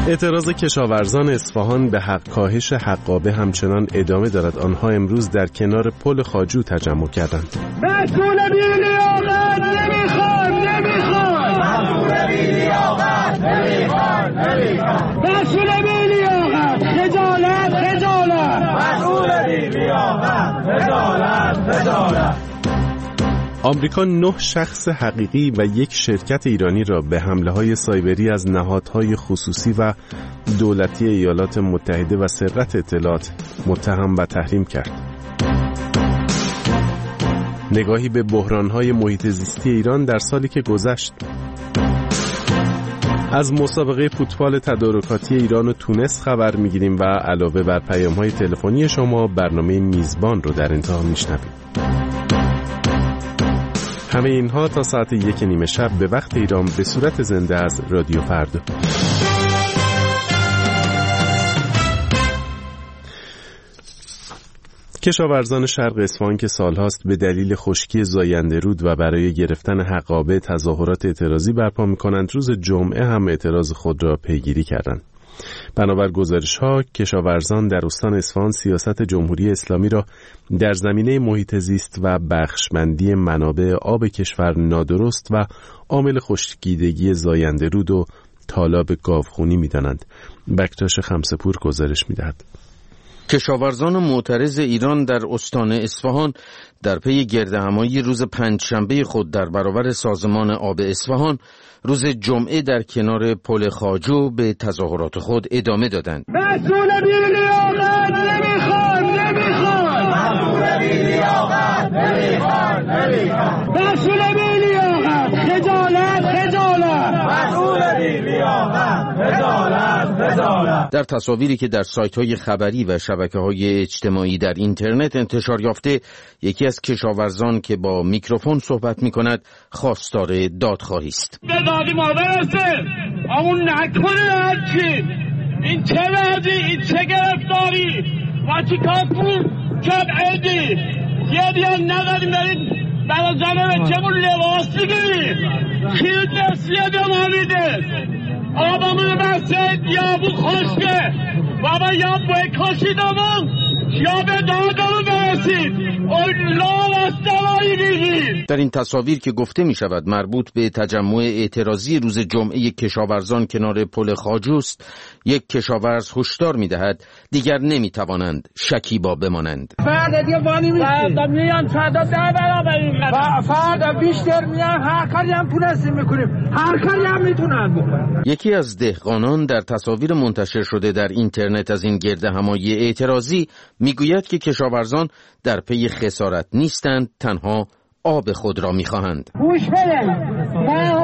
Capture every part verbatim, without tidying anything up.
اعتراض کشاورزان اصفهان به حق کاهش حقابه همچنان ادامه دارد. آنها امروز در کنار پل خواجو تجمع کردند. مسئول بی‌لیاقت نمیخوان نمیخوان مسئول بی‌لیاقت نمیخوان نمیخوان مسئول بی‌لیاقت خجالت خجالت مسئول بی‌لیاقت خجالت خجالت. آمریکا نه شخص حقیقی و یک شرکت ایرانی را به حمله‌های سایبری از نهادهای خصوصی و دولتی ایالات متحده و سرقت اطلاعات متهم و تحریم کرد. نگاهی به بحران‌های محیط زیستی ایران در سالی که گذشت. از مسابقه فوتبال تدارکاتی ایران و تونس خبر می‌گیریم و علاوه بر پیام‌های تلفنی شما برنامه میزبان رو در انتها میشنویم. همه اینها تا ساعت یک نیمه شب به وقت ایران به صورت زنده از رادیو فردا. کشاورزان شرق اصفهان که سالهاست به دلیل خشکی زاینده رود و برای گرفتن حقابه تظاهرات اعتراضی برپا می‌کنند، روز جمعه هم اعتراض خود را پیگیری کردند. بنابر گزارش‌ها کشاورزان در استان اصفهان سیاست جمهوری اسلامی را در زمینه محیط زیست و بخشمندی منابع آب کشور نادرست و عامل خشکیدگی زاینده رود و تالاب گاوخونی می‌دانند. بکتاش خمسه‌پور گزارش می‌دهد. کشاورزان معترض ایران در استان اصفهان در پی گردهمایی روز پنجشنبه خود در برابر سازمان آب اصفهان روز جمعه در کنار پل خواجو به تظاهرات خود ادامه دادند. مسئول بی‌لیاقت نمیخوان نمیخوان مسئول بی‌لیاقت نمیخوان نمیخوان مسئول بی‌لیاقت خجالت خجالت مسئول بی‌لیاقت خجالت خجالت. در تصاویری که در سایت‌های خبری و شبکه‌های اجتماعی در اینترنت انتشار یافته، یکی از کشاورزان که با میکروفون صحبت می‌کند خواستار دادخواهی است. به دادی ما برسه، اون نکنه هرچی. این چه وضعی، این چه گرفتاری و چی کافور جمعیدی یه دیان نداریم برید برای زنه چمون لباس بگیرید کیل نسیه به ما میده آبامون بسید یا بو خشکه بابا یا بای کاشیدمون یا به دادمون برسید اون لال از دوایی بگید. در این تصاویر که گفته می شود مربوط به تجمع اعتراضی روز جمعه کشاورزان کنار پل خواجوست، یک کشاورز هشدار می دهد دیگر نمی توانند شکیبا بمانند. فردا دیگه وانی میشه، فردا میان فردا ده برابر این فردا بیشتر میان، هر کاری هم تونستیم میکنیم، هر کاری هم میتونن بکنن. یکی از دهقانان در تصاویر منتشر شده در اینترنت از این گردهمایی اعتراضی میگوید که کشاورزان در پی خسارت نیستند، تنها آب خود را میخواهند. گوش بده، ما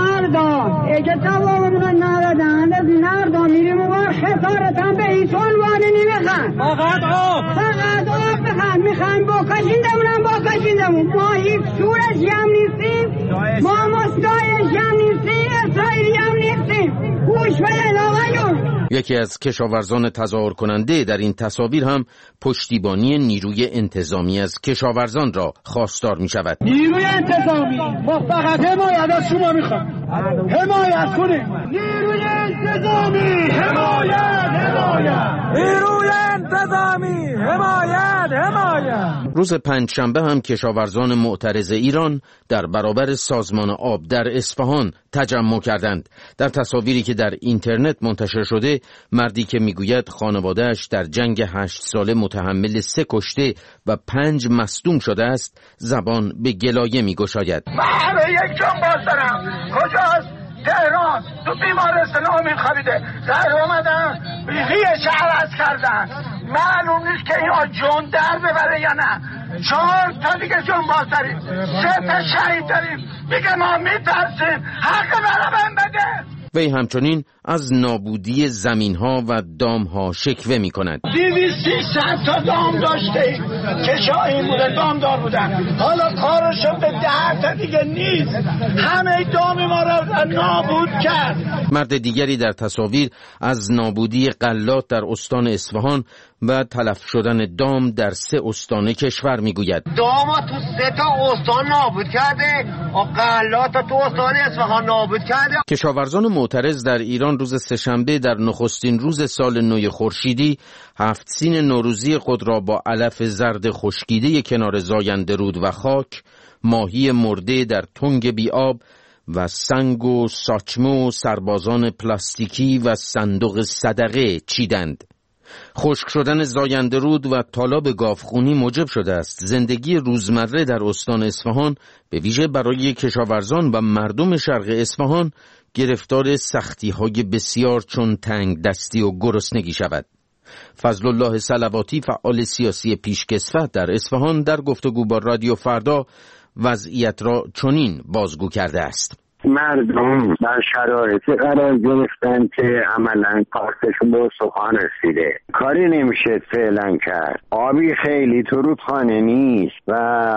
فردا اگه تماممون نردن از نردا میریم و خسارت هم به هیچ عنوانی نمیخوان، فقط آب فقط آب میخوان، میخوان با کشیندمون هم با کشیندمون. ما هیچ شورش هم نیستیم، ما مستایش هم نیستیم، اسرائیلی هم نیستیم. گوش بده آقایون. یکی از کشاورزان تظاهر کننده در این تصاویر هم پشتیبانی نیروی انتظامی از کشاورزان را خواستار می شود. نیروی انتظامی ما فقط حمایت از شما میخوام، حمایت کنید. نیروی انتظامی حمایت حمایت نیروی انتظامی حمایت حمایت. روز پنجشنبه هم کشاورزان معترض ایران در برابر سازمان آب در اصفهان تجمع کردند. در تصاویری که در اینترنت منتشر شده، مردی که میگوید خانواده‌اش در جنگ هشت ساله متحمل سه کشته و پنج مصدوم شده است، زبان به گلایه میگشاید. من یک جنباز دارم، کجاست؟ تهران، تو بیمارستان امین خوابیده، در اومدن ریش عوض کردن، معلوم نیست که یا جون در ببره یا نه. چهار تا دیگه جنباز داریم، سه تا شهید داریم، میگه ما میترسیم، حق برام بده. وی همچنین از نابودی زمین‌ها و دام‌ها شکوه می‌کند. دویست سیصد تا دام داشته که شاهین بوده، دامدار بودن، حالا کارشون به ده تا دیگه نیست، همه دام ما را نابود کرد. مرد دیگری در تصاویر از نابودی غلات در استان اصفهان و تلف شدن دام در سه استان کشور میگوید. دام تو سه تا استان نابود کرده، غلات تو استان اصفهان نابود کرده. کشاورزان معترض در ایران ایران روز سه‌شنبه در نخستین روز سال نو خورشیدی هفت سین نوروزی خود را با علف زرد خشکیده کنار زاینده رود و خاک، ماهی مرده در تنگ بی‌آب و سنگ و ساچمه و سربازان پلاستیکی و صندوق صدقه چیدند. خشک شدن زاینده رود و تالاب گاوخونی موجب شده است زندگی روزمره در استان اصفهان به ویژه برای کشاورزان و مردم شرق اصفهان گرفتار سختی‌های بسیار چون تنگ دستی و گرسنگی شود. فضل الله صلواتی فعال سیاسی پیشکسوت در اصفهان در گفتگو با رادیو فردا وضعیت را چنین بازگو کرده است. مردم در شرایطی قرار گرفتن که عملاً کارتشون به سخان رسیده، کاری نمیشه فعلا کرد. آبی خیلی تو رودخانه نیست و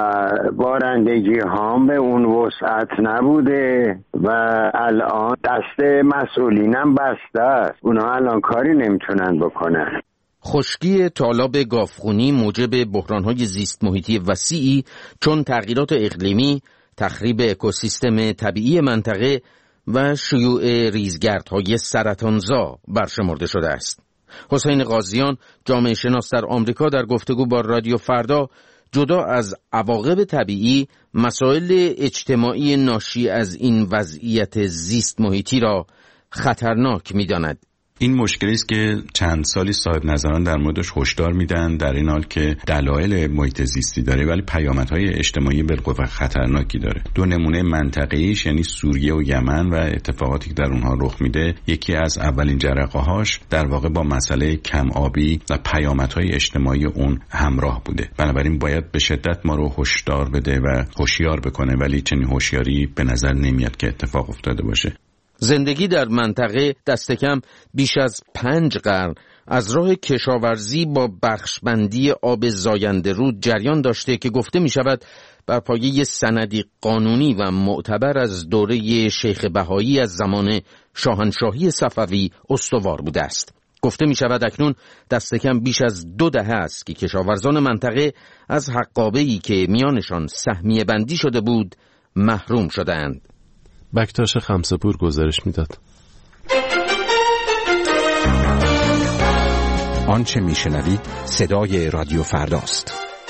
بارندگی هم به اون وسعت نبوده و الان دست مسئولینم بسته است، اونا الان کاری نمیتونن بکنن. خشکی تالاب گاوخونی موجب بحران‌های زیست محیطی وسیعی چون تغییرات اقلیمی، تخریب اکوسیستم طبیعی منطقه و شیوع ریزگردهای سرطانزا برشمرده شده است. حسین قاضیان، جامعه شناس در آمریکا، در گفتگو با رادیو فردا جدا از عواقب طبیعی، مسائل اجتماعی ناشی از این وضعیت زیست محیطی را خطرناک می‌داند. این مشکلی است که چند سالی صاحب نظران در موردش هشدار میدن، در این حال که دلایل محیط زیستی داره ولی پیامدهای اجتماعی بالقوه خطرناکی داره. دو نمونه منطقه‌ایش یعنی سوریه و یمن و اتفاقاتی که در اونها رخ میده، یکی از اولین جرقه‌هاش در واقع با مسئله کم آبی و پیامدهای اجتماعی اون همراه بوده. بنابراین باید به شدت ما رو هشدار بده و هوشیار بکنه، ولی چنین هوشیاری به نظر نمیاد که اتفاق افتاده باشه. زندگی در منطقه دست کم بیش از پنج قرن از راه کشاورزی با بخشبندی آب زاینده رود جریان داشته که گفته می شود بر پایه سندی قانونی و معتبر از دوره شیخ بهایی از زمان شاهنشاهی صفوی استوار بوده است. گفته می شود اکنون دست کم بیش از دو دهه است که کشاورزان منطقه از حقابه‌ای که میانشان سهمیه بندی شده بود محروم شدند. بکتاش خمسه‌پور گزارش میداد. آنچه میشنوید صدای رادیو فرداست.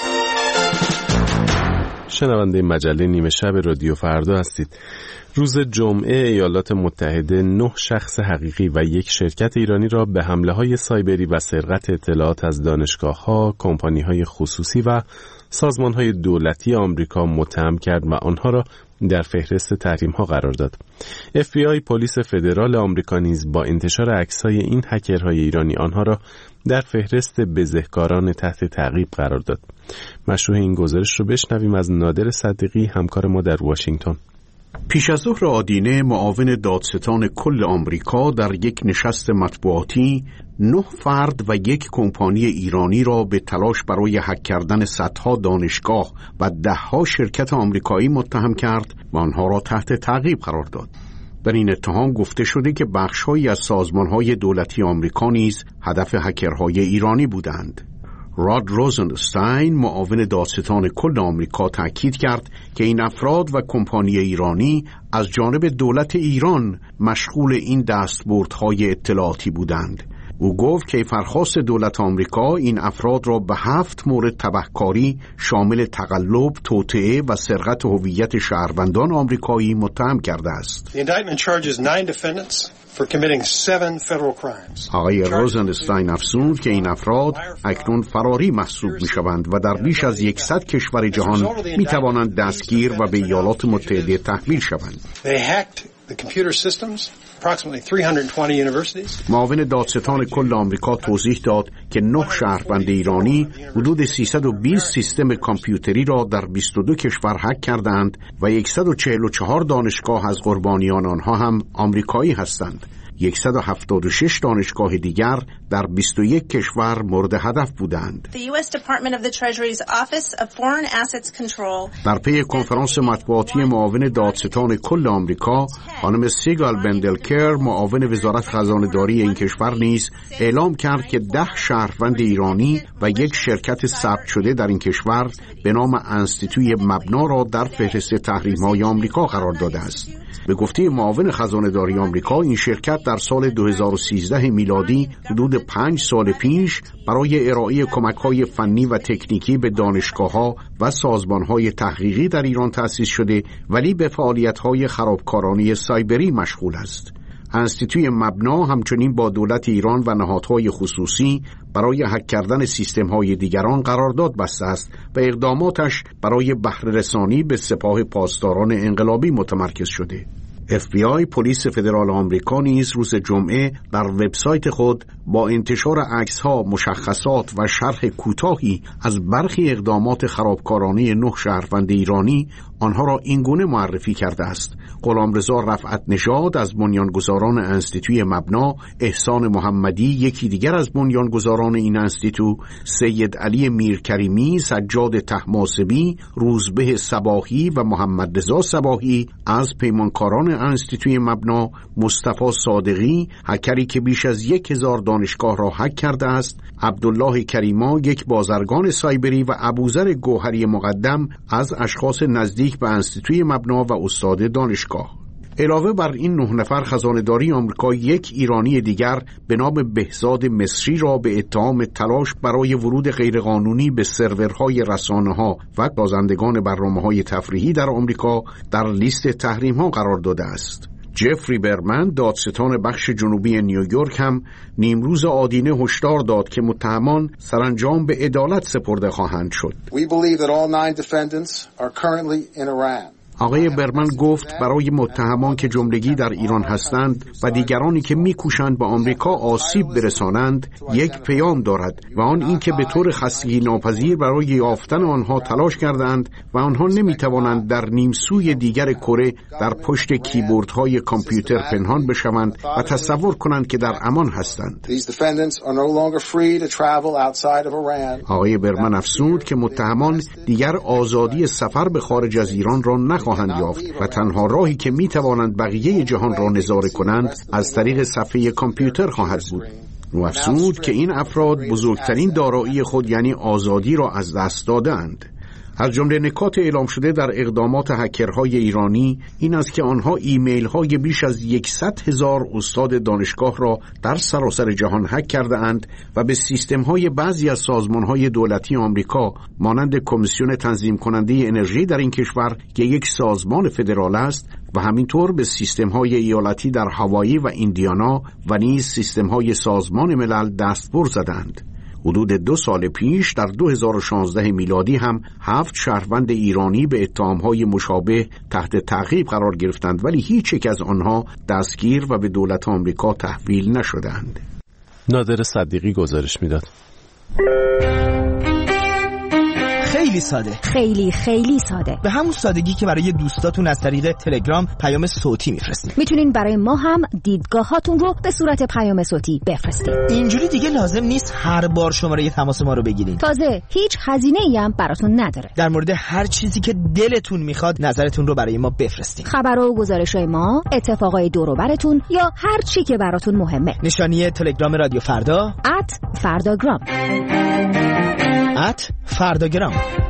شنونده مجله نیمه شب رادیو فردا هستید. روز جمعه ایالات متحده نه شخص حقیقی و یک شرکت ایرانی را به حمله‌های سایبری و سرقت اطلاعات از دانشگاه‌ها، کمپانی‌های خصوصی و سازمان‌های دولتی آمریکا متهم کرد و آنها را در فهرست تحریم‌ها قرار داد. اف بی آی پلیس فدرال آمریکا نیز با انتشار عکس‌های این هکرهای ایرانی آنها را در فهرست بزهکاران تحت تعقیب قرار داد. مشروع این گزارش رو بشنویم از نادر صدیقی، همکار ما در واشنگتن. پیش از ظهر آدینه معاون دادستان کل آمریکا در یک نشست مطبوعاتی نه فرد و یک کمپانی ایرانی را به تلاش برای هک کردن صدها دانشگاه و دهها شرکت آمریکایی متهم کرد و آنها را تحت تعقیب قرار داد. در این اتهام گفته شده که بخش‌هایی از سازمان‌های دولتی آمریکا نیز هدف هکرهای ایرانی بودند. راد روزنستاین معاون دادستان کل آمریکا تاکید کرد که این افراد و کمپانی ایرانی از جانب دولت ایران مشغول این دستبردهای اطلاعاتی بودند. او گفت که کیفرخواست دولت آمریکا این افراد را به هفت مورد تبهکاری شامل تقلب، توطئه و سرقت هویت شهروندان آمریکایی متهم کرده است. The indictment charges nine defendants for committing seven federal crimes. آقای روزنستاین افزود که این افراد اکنون فراری محسوب می شوند و در بیش از صد کشور جهان می توانند دستگیر و به ایالات متحده تحویل شوند. They hacked the computer systems approximately three hundred twenty universities. معاون دادستان کل آمریکا توضیح داد که نه شهروند ایرانی حدود سیصد و بیست سیستم کامپیوتری را در بیست و دو کشور هک کردند و صد و چهل و چهار دانشگاه از قربانیان آنها هم آمریکایی هستند. صد و هفتاد و شش دانشگاه دیگر در بیست و یک کشور مورد هدف بودند. در پی کنفرانس مطبوعاتی معاون دادستان کل آمریکا، خانم سیگال بندلکر معاون وزارت خزانه‌داری این کشور نیز اعلام کرد که ده شهروند ایرانی و یک شرکت ثبت شده در این کشور به نام انستیتوی مبنا را در فهرست تحریم‌های آمریکا قرار داده است. به گفته معاون خزانه‌داری آمریکا، این شرکت در سال دو هزار و سیزده میلادی حدود پنج سال پیش برای ارائه کمک‌های فنی و تکنیکی به دانشگاه‌ها و سازمان‌های تحقیقی در ایران تأسیس شده، ولی به فعالیت‌های خرابکارانه سایبری مشغول است. انستیتوی مبنا همچنین با دولت ایران و نهادهای خصوصی برای هک کردن سیستم‌های دیگران قرارداد بسته است و اقداماتش برای بهره رسانی به سپاه پاسداران انقلابی متمرکز شده. اف بی آی پلیس فدرال آمریکا نیز روز جمعه در وبسایت خود با انتشار عکس‌ها، مشخصات و شرح کوتاهی از برخی اقدامات خرابکارانه نه شهروند ایرانی آنها را اینگونه معرفی کرده است: غلامرضا رفعت نژاد از بنیانگذاران انستیتوی مبنا، احسان محمدی یکی دیگر از بنیانگذاران این انستیتو، سید علی میرکریمی، سجاد طهماسبی، روزبه صباحی و محمد رضا صباحی از پیمانکاران انستیتوی مبنا، مصطفی صادقی هکری که بیش از یک هزار دانشگاه را هک کرده است، عبدالله کریما یک بازرگان سایبری و ابوذر گوهری مقدم از اشخاص نزدیک به انستیتوی مبنا و استاد دانشگاه. علاوه بر این نه نفر، خزانه‌داری آمریکا یک ایرانی دیگر به نام بهزاد مصری را به اتهام تلاش برای ورود غیرقانونی به سرورهای رسانه‌ها و سازندگان برنامه‌های تفریحی در آمریکا در لیست تحریم‌ها قرار داده است. جفری برمن، دادستان بخش جنوبی نیویورک، هم نیمروز آدینه هشدار داد که متهمان سرانجام به عدالت سپرده خواهند شد. We believe that all nine defendants are currently in Iran. آقای برمن گفت برای متهمان که جملگی در ایران هستند و دیگرانی که می‌کوشند به آمریکا آسیب برسانند یک پیام دارد و آن این که به طور خستگی ناپذیر برای یافتن آنها تلاش کردند و آنها نمی‌توانند در نیمسوی دیگر کره در پشت کیبوردهای کامپیوتر پنهان بشوند و تصور کنند که در امان هستند. آقای برمن افزود که متهمان دیگر آزادی سفر به خارج از ایران را نخواهند خواهند یافت و تنها راهی که می توانند بقیه جهان را نظاره کنند از طریق صفحه کامپیوتر خواهد بود. او افزود که این افراد بزرگترین دارایی خود یعنی آزادی را از دست دادند. از جمله نکات اعلام شده در اقدامات هکرهای ایرانی این است که آنها ایمیل های بیش از صد هزار استاد دانشگاه را در سراسر جهان هک کرده اند و به سیستم های بعضی از سازمان های دولتی آمریکا مانند کمیسیون تنظیم کننده انرژی در این کشور که یک سازمان فدرال است و همینطور به سیستم های ایالتی در هاوایی و ایندیانا و نیز سیستم های سازمان ملل دستبر زدند. حدود دو سال پیش در دو هزار و شانزده میلادی هم هفت شهروند ایرانی به اتهام‌های مشابه تحت تعقیب قرار گرفتند، ولی هیچ یک از آنها دستگیر و به دولت آمریکا تحویل نشدند. نادر صدیقی گزارش میداد. خیلی ساده، خیلی خیلی ساده، به همون سادگی که برای دوستاتون از طریق تلگرام پیام صوتی میفرستین. میتونین برای ما هم دیدگاهاتون رو به صورت پیام صوتی بفرستین. اینجوری دیگه لازم نیست هر بار شماره تماس ما رو بگیرین. تازه هیچ هزینه‌ای هم براتون نداره. در مورد هر چیزی که دلتون میخواد نظرتون رو برای ما بفرستین. خبرها و گزارش‌های ما، اتفاقای دور و براتون یا هر چی که براتون مهمه. نشانی تلگرام رادیو فردا ات فرداگرام ات فرداگرام.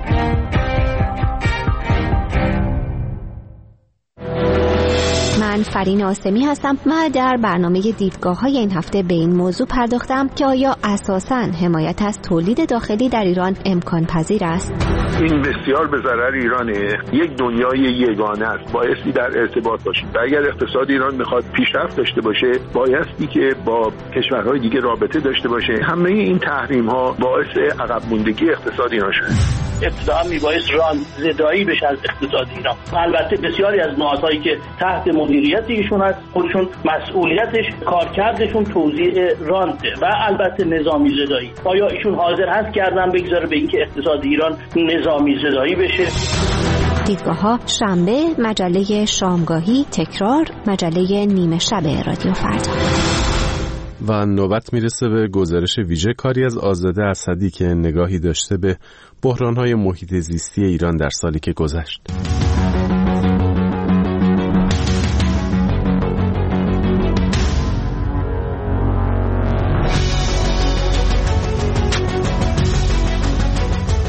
من فرین آسمی هستم و در برنامه دیدگاه‌های این هفته به این موضوع پرداختم که آیا اساساً حمایت از تولید داخلی در ایران امکان پذیر است؟ این بسیار به ضرر ایرانه. یک دنیای یگانه است، بایستی در ارتباط باشیم و اگر اقتصاد ایران میخواد پیشرفت داشته باشه بایستی که با کشورهای دیگه رابطه داشته باشه. همه این تحریم ها باعث عقب موندگی اقتصاد ایران شده. اتفاقا میبایست ران زدایی بشه از اقتصاد ایران. البته بسیاری از نهادهایی که تحت مدیریت ایشون هست خودشون مسئولیتش کارکردشون توزیع رانته و البته نظامی زدایی. آیا ایشون حاضر هست کردن بگذاره به اینکه اقتصاد ایران نظامی زدایی بشه؟ دیدگاه ها شنبه مجله شامگاهی، تکرار مجله نیمه شب رادیو فردا. و نوبت میرسه به گزارش ویژه کاری از آزاده اسدی که نگاهی داشته به بحران‌های محیط زیستی ایران در سالی که گذشت. سال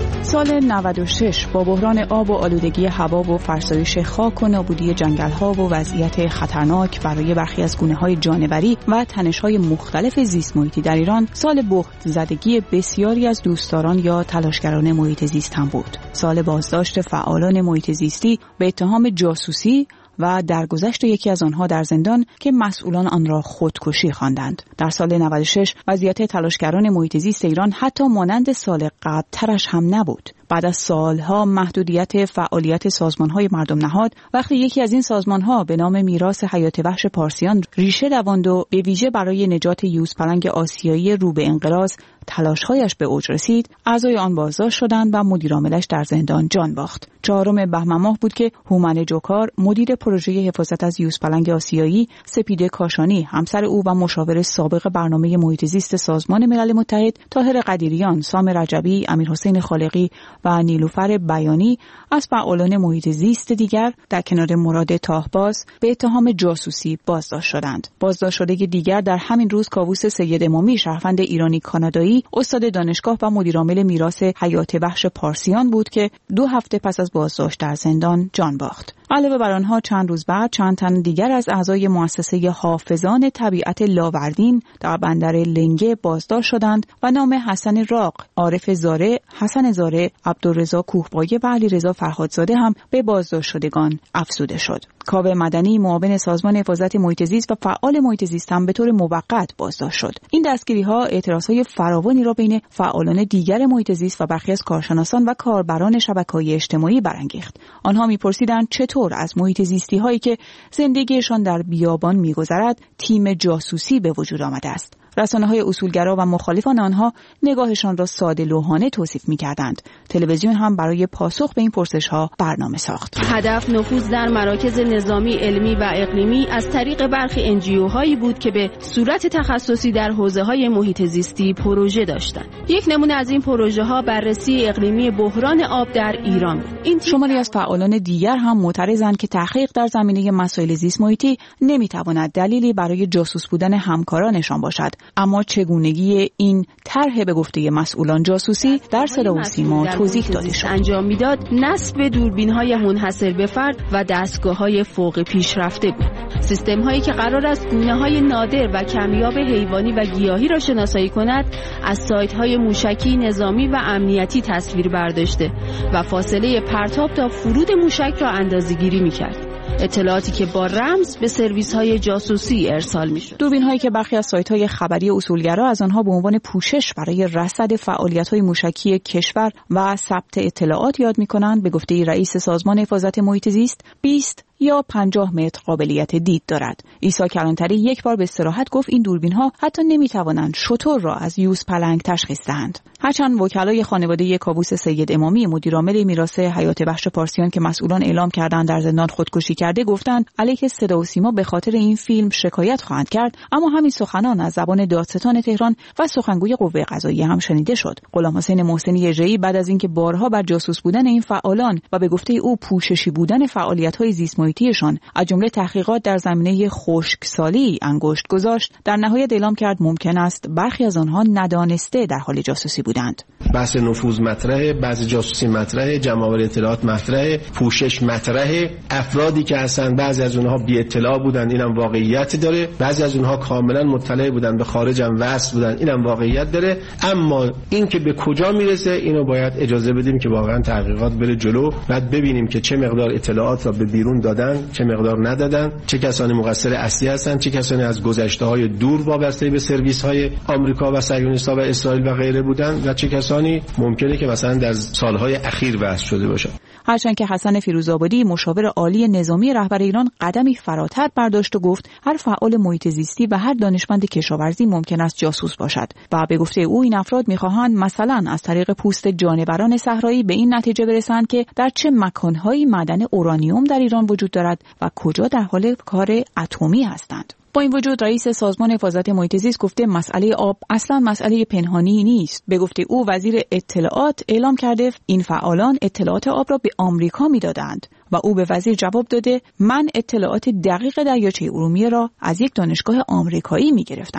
سال نود و شش با بحران آب و آلودگی هوا و فرسایش خاک و نابودی جنگل‌ها و وضعیت خطرناک برای برخی از گونه‌های جانوری و تنش‌های مختلف زیست محیطی در ایران، سال بهت زدگی بسیاری از دوستداران یا تلاشگران محیط زیست هم بود. سال بازداشت فعالان محیط زیستی به اتهام جاسوسی و درگذشت یکی از آنها در زندان که مسئولان آن را خودکشی خواندند. در سال نود و شش وضعیت تلاشگران محیط زیست ایران حتی مانند سال قبل‌ترش هم نبود. بعد از سالها محدودیت فعالیت سازمان‌های مردم نهاد، وقتی یکی از این سازمان‌ها به نام میراث حیات وحش پارسیان ریشه دواند و به ویژه برای نجات یوزپلنگ آسیایی رو به انقراض تلاش‌هایش به اوج رسید، اعضای آن بازداشت شدند و مدیرعاملش در زندان جان باخت. چهارم بهمن ماه بود که هومن جوکار، مدیر پروژه حفاظت از یوزپلنگ آسیایی، سپیده کاشانی، همسر او و مشاور سابق برنامه محیط زیست سازمان ملل متحد، طاهر قدیریان، سام رجبی، امیرحسین خالقی و نیلوفر بیانی از فعالان محیط زیست دیگر در کنار مراد تاهباز به اتهام جاسوسی بازداشت شدند. بازداشت شده دیگر در همین روز کاووس سید امامی، شهروند ایرانی کانادایی، استاد دانشگاه و مدیرعامل میراث حیات وحش پارسیان بود که دو هفته پس از بازداشت در زندان جان باخت. علاوه بر آنها چند روز بعد چند تن دیگر از اعضای مؤسسه حافظان طبیعت لاوردین در بندر لنگه بازداشت شدند و نام حسن راق، عارف زاره، حسن زاره، عبدالرضا کوهبایه و علیرضا فرهادزاده هم به بازداشت شدگان افزوده شد. کاوه مدنی، معاون سازمان حفاظت محیط زیست و فعال محیط زیست هم به طور موقت بازداشت شد. این دستگیری‌ها اعتراضهای فراوانی را بین فعالان دیگر محیط زیست و برخی از کارشناسان و کاربران شبکه‌های اجتماعی برانگیخت. آنها می‌پرسیدند چطور از محیط زیستی‌هایی که زندگیشان در بیابان می‌گذرد تیم جاسوسی به وجود آمده است. رسانه‌های اصولگرا و مخالفان آنها نگاهشان را ساده لوحانه توصیف می‌کردند. تلویزیون هم برای پاسخ به این پرسش‌ها برنامه ساخت. هدف نفوذ در مراکز نظامی، علمی و اقلیمی از طریق برخی انجیوهایی بود که به صورت تخصصی در حوزه‌های محیط زیستی پروژه داشتند. یک نمونه از این پروژه‌ها بررسی اقلیمی بحران آب در ایران بود. این شماری از فعالان دیگر هم معترضند که تحقیق در زمینه مسائل زیست محیطی نمی‌تواند دلیلی برای جاسوس بودن همکارانشان باشد. اما چگونگی این طرح به گفته مسئولان جاسوسی در صدا و سیما توضیح داده شد. انجام میداد نصب دوربین‌های منحصر به فرد و دستگاه‌های فوق پیشرفته بود. سیستم‌هایی که قرار است گونه‌های نادر و کمیاب حیوانی و گیاهی را شناسایی کند، از سایت‌های موشکی نظامی و امنیتی تصویر برداشته و فاصله پرتاب تا فرود موشک را اندازه‌گیری می‌کرد. اطلاعاتی که با رمز به سرویس‌های جاسوسی ارسال می‌شد. دوربین‌هایی که برخی از سایت‌های خبری اصولگرا از آنها به عنوان پوشش برای رصد فعالیت‌های موشکی کشور و ثبت اطلاعات یاد می‌کنند، به گفته رئیس سازمان حفاظت محیط زیست بیست یا پنجاه متر قابلیت دید دارد. عیسی کلانتری یک بار به صراحت گفت این دوربین‌ها حتی نمی‌توانند شتر را از یوزپلنگ تشخیص دهند. هرچند وکلای خانواده کاووس سید امامی، مدیرعامل میراث حیات وحش پارسیان که مسئولان اعلام کردند در زندان خودکشی کرده، گفتند علیه صدا و سیما به خاطر این فیلم شکایت خواهند کرد، اما همین سخنان از زبان دادستان تهران و سخنگوی قوه قضاییه هم شنیده شد. غلام حسین محسنی اژه‌ای بعد از اینکه بارها بر جاسوس بودن این فعالان و به گفته او پوششی بودن فعالیت‌های زیست محیطیشان از جمله تحقیقات در زمینه خشکسالی انگشت گذاشت، در نهایت اعلام کرد ممکن است برخی از آنها ندانسته در حال جاسوسی بودند. بحث نفوذ مطرحه، بعضی جاسوسی مطرحه، جمع‌آوری اطلاعات مطرحه، پوشش مطرحه. افرادی که هستن بعضی از اونها بی اطلاع بودن، اینم واقعیت داره. بعضی از اونها کاملا مطلع بودن، به خارج هم وصل بودن، اینم واقعیت داره. اما این که به کجا میرسه اینو باید اجازه بدیم که واقعا تحقیقات بره جلو، بعد ببینیم که چه مقدار اطلاعات را به بیرون دادن، چه مقدار ندادن، چه کسانی مقصر اصلی هستن، چه کسانی از گذشته‌های دور وابسته به سرویس‌های آمریکا و صهیونیست‌ها و اسرائیل و غیره بودن و چه کسانی ممکنه که مثلا در سالهای اخیر وضع شده باشن. هرچند که حسن فیروزآبادی، مشاور عالی نظامی رهبر ایران، قدمی فراتر برداشت و گفت هر فعال محیط زیستی و هر دانشمند کشاورزی ممکن است جاسوس باشد و به گفته او این افراد می‌خواهند مثلا از طریق پوست جانوران صحرایی به این نتیجه برسند که در چه مکان‌هایی معدن اورانیوم در ایران وجود دارد و کجا در حال کار اتمی هستند. با این وجود رئیس سازمان حفاظت محیط زیست گفته مسئله آب اصلا مسئله پنهانی نیست. به گفته او وزیر اطلاعات اعلام کرده این فعالان اطلاعات آب را به آمریکا میدادند و او به وزیر جواب داده من اطلاعات دقیق دریاچه ارومیه را از یک دانشگاه آمریکایی میگرفتم.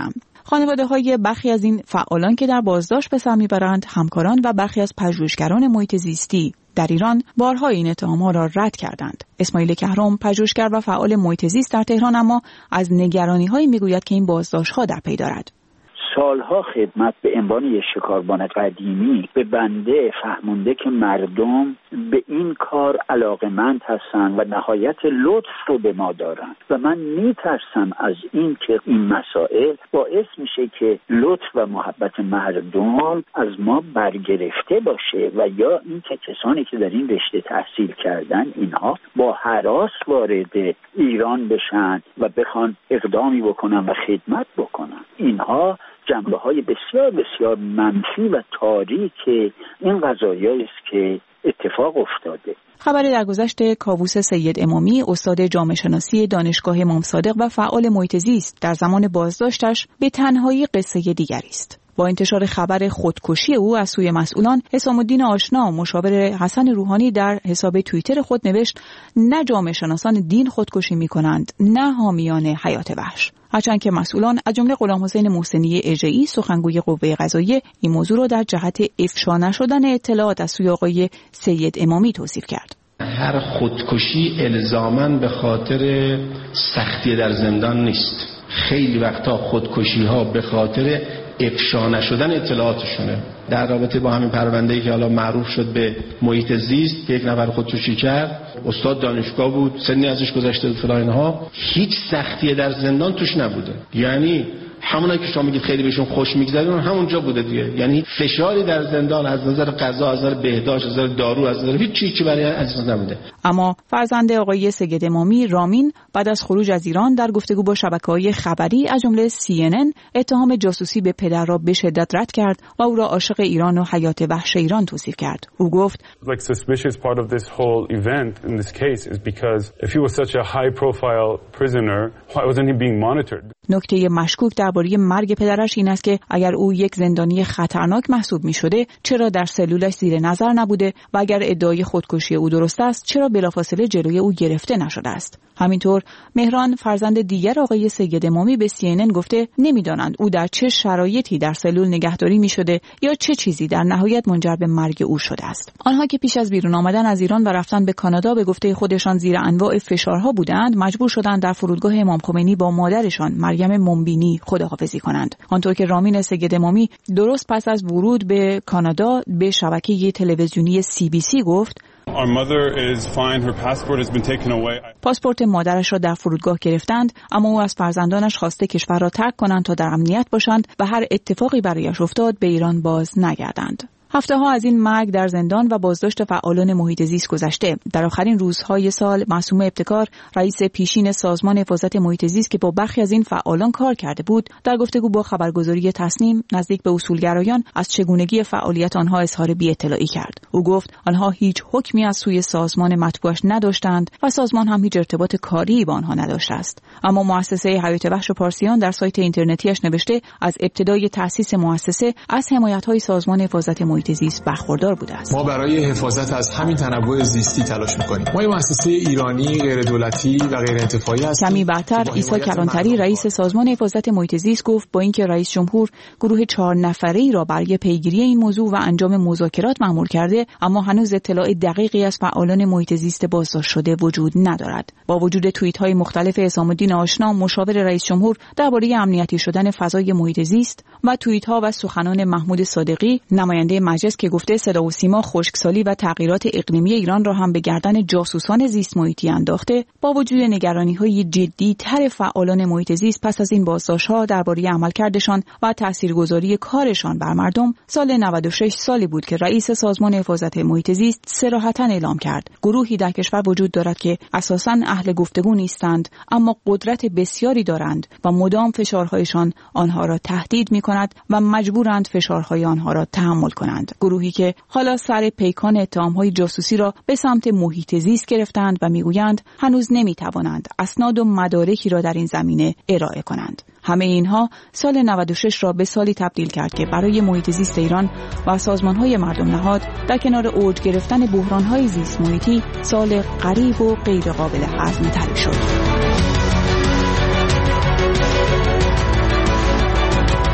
خانواده‌های برخی از این فعالان که در بازداشت به سر میبرند همکاران و برخی از پژوهشگران محیط زیستی در ایران بارها این اتهام‌ها را رد کردند. اسماعیل کهرم پژوهشگر و فعال محیط زیست در تهران اما از نگرانی‌هایی میگوید که این بازداشت‌ها در پی دارد. سالها خدمت به عنوان یک شکاربان قدیمی به بنده فهمونده که مردم به این کار علاقمند هستند و نهایت لطف رو به ما دارند و من میترسم از این که این مسائل باعث میشه که لطف و محبت مردم از ما برگرفته باشه و یا این که کسانی که در این رشته تحصیل کردن اینها با هراس وارد ایران بشن و بخوان اقدامی بکنن و خدمت بکنن. اینها جنبه‌های بسیار بسیار منفی و تاریک این قضایایی است که اتفاق افتاده. خبری در گذشت کاووس سید امامی، استاد جامعه شناسی دانشگاه امام صادق و فعال محیط زیست، در زمان بازداشتش به تنهایی قصه دیگری است. با انتشار خبر خودکشی او از سوی مسئولان، حسام الدین آشنا مشاور حسن روحانی در حساب توییتر خود نوشت: نه جامعه شناسان دین خودکشی می‌کنند، نه حامیان حیات وحش. هرچند که مسئولان از جمله غلام حسین محسنی اژه‌ای سخنگوی قوه قضاییه این موضوع را در جهت افشا نشدن اطلاعات از سوی آقای سید امامی توصیف کرد. هر خودکشی الزاماً به خاطر سختی در زندان نیست. خیلی وقتا خودکشی ها به خاطر افشا نشدن اطلاعاتشونه. در رابطه با همین پرونده‌ای که حالا معروف شد به محیط زیست که یک نفر خودکشی کرد، استاد دانشگاه بود، سنی ازش گذشته بود فلان اینها، هیچ سختی در زندان توش نبوده. یعنی همونایی که شما میگید خیلی بهشون خوش میگذره اون همونجا بوده دیگه. یعنی فشاری در زندان از نظر غذا، از نظر بهداشت، از نظر دارو، از نظر هیچ چیزی برای عزیز نبوده. اما فرزند آقای سید امامی، رامین، بعد از خروج از ایران در گفتگو با شبکه‌های خبری از جمله سی ان ان اتهام جاسوسی به پدر را به شدت رد کرد و او را عاشق ایران و حیات وحش ایران توصیف کرد. او گفت: Like suspicious part of this whole event in this case is because if he was such a high profile prisoner, why wasn't he being monitored? نکته مشکوک درباره مرگ پدرش این است که اگر او یک زندانی خطرناک محسوب می شده چرا در سلولش زیر نظر نبوده و اگر ادعای خودکشی او درست است چرا بلافاصله جلوی او گرفته نشده است. همینطور مهران فرزند دیگر آقای سید امامی به سی ان ان گفته نمیدانند او در چه شرایطی در سلول نگهداری می شده یا چه چیزی در نهایت منجر به مرگ او شده است. آنها که پیش از بیرون آمدن از ایران و رفتن به کانادا به گفته خودشان زیر انواع فشارها بودند، مجبور شدند در فرودگاه امام خمینی با مادرشان مریم منبینی خداحافظی کنند. آنطور که رامین سید امامی درست پس از ورود به کانادا به شبکه تلویزیونی سی بی سی گفت: Our mother is fine. Her passport has been taken away. پاسپورت مادرش را در فرودگاه گرفتند، اما او از فرزندانش خواسته کشور را ترک کنند تا در امنیت باشند و هر اتفاقی برایش افتاد به ایران باز نگردند. هفته ها از این مرگ در زندان و بازداشت فعالان محیط زیست گذشته. در آخرین روزهای سال معصومه ابتکار، رئیس پیشین سازمان حفاظت محیط زیست که با برخی از این فعالان کار کرده بود، در گفتگو با خبرگزاری تصنیم نزدیک به اصولگرایان از چگونگی فعالیت آنها اظهار بی‌اطلاعی کرد. او گفت آنها هیچ حکمی از سوی سازمان مطبوعش نداشتند و سازمان هم هیچ ارتباط کاری با آنها نداشته است. اما مؤسسه حیات وحش پارسیان در سایت اینترنتیش نوشته از ابتدای تأسیس مؤسسه از حمایت‌های سازمان حفاظت محیط زیست برخوردار بوده است. ما برای حفاظت از همین تنوع زیستی تلاش می‌کنیم. ما یک مؤسسه ایرانی غیر دولتی و غیر انتفاعی هستیم. کمی بعدتر عیسی کلانتری رئیس سازمان حفاظت محیط زیست گفت با اینکه رئیس جمهور گروه چهار نفره‌ای را برای پیگیری این موضوع و انجام مذاکرات مأمور کرده، اما هنوز اطلاع دقیقی از فعالان محیط زیست بازداشت شده وجود ندارد. با وجود توییت‌های مختلف حسام الدین آشنا مشاور رئیس جمهور درباره امنیتی شدن فضای محیط زیست و توییت‌ها و سخنان محمود صادقی نماینده مجلس که گفته صدا و سیما خشکسالی و تغییرات اقلیمی ایران را هم به گردن جاسوسان زیست محیطی انداخته، با وجود نگرانی‌های جدی تر فعالان محیط زیست پس از این بازداشت‌ها درباره عملکردشان و تاثیرگذاری کارشان بر مردم، سال نود و شش سالی بود که رئیس سازمان حفاظت محیط زیست صراحتاً اعلام کرد گروهی در کشور وجود دارد که اساساً اهل گفتگو نیستند اما قدرت بسیاری دارند و مدام فشارهایشان آنها را تهدید می‌کند و مجبورند فشارهای آنها را تحمل کنند. گروهی که حالا سر پیکان اتهام‌های جاسوسی را به سمت محیط زیست گرفتند و میگویند هنوز نمیتوانند اسناد و مدارکی را در این زمینه ارائه کنند. همه اینها سال نود و شش را به سالی تبدیل کرد که برای محیط زیست ایران و سازمان‌های مردم نهاد در کنار اوج گرفتن بحران‌های زیست محیطی سال غریب و غیر قابل هضم‌تری شد.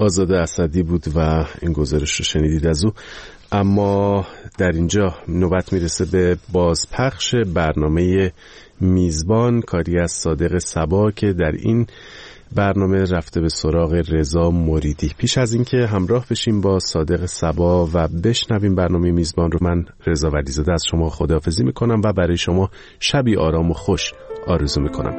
آزاده اسدی بود و این گزارش رو شنیدید از او. اما در اینجا نوبت میرسه به بازپخش برنامه میزبان، کاری از صادق صبا که در این برنامه رفته به سراغ رضا مریدی. پیش از اینکه همراه بشیم با صادق صبا و بشنویم برنامه میزبان رو، من رضا ولیزاده از شما خداحافظی میکنم و برای شما شبی آرام و خوش آرزو میکنم.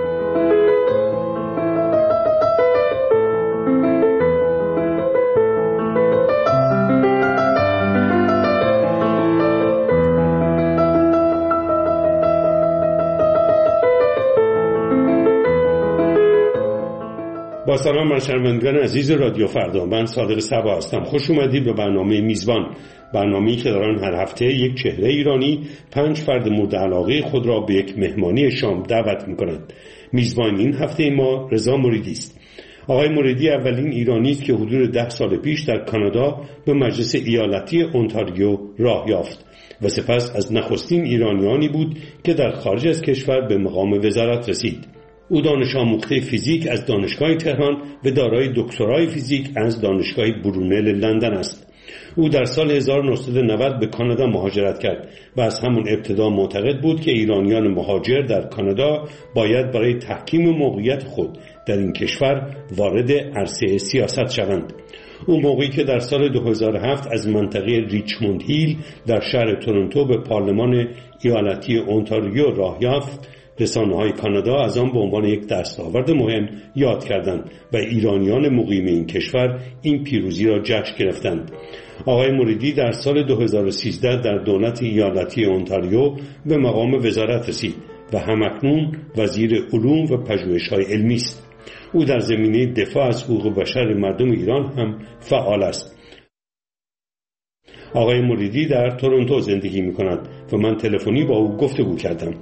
با سلام بر شنوندگان عزیز رادیو فردا، من صادق صبا هستم. خوش اومدید به برنامه میزبان، برنامه‌ای که در آن هر هفته یک چهره ایرانی پنج فرد مورد علاقه خود را به یک مهمانی شام دعوت می‌کنند. میزبان این هفته ما رضا مریدی است. آقای مریدی اولین ایرانی است که حدود ده سال پیش در کانادا به مجلس ایالتی اونتاریو راه یافت و سپس از نخستین ایرانیانی بود که در خارج از کشور به مقام وزارت رسید. او دانش آموخته فیزیک از دانشگاه تهران و دارای دکترای فیزیک از دانشگاه برونل لندن است. او در سال هزار و نهصد و نود به کانادا مهاجرت کرد و از همون ابتدا معتقد بود که ایرانیان مهاجر در کانادا باید برای تحکیم موقعیت خود در این کشور وارد عرصه سیاست شوند. اون موقعی که در سال دو هزار و هفت از منطقه ریچموند هیل در شهر تورنتو به پارلمان ایالتی اونتاریو راه یافت، رسانه‌های کانادا از آن به عنوان یک دستاورد مهم یاد کردند و ایرانیان مقیم این کشور این پیروزی را جشن گرفتند. آقای مریدی در سال دو هزار و سیزده در دولت ایالتی اونتاریو به مقام وزارت رسید و همکنون وزیر علوم و پژوهش‌های علمی است. او در زمینه دفاع از حقوق بشر مردم ایران هم فعال است. آقای مریدی در تورنتو زندگی می‌کند و من تلفنی با او گفتگو کردم.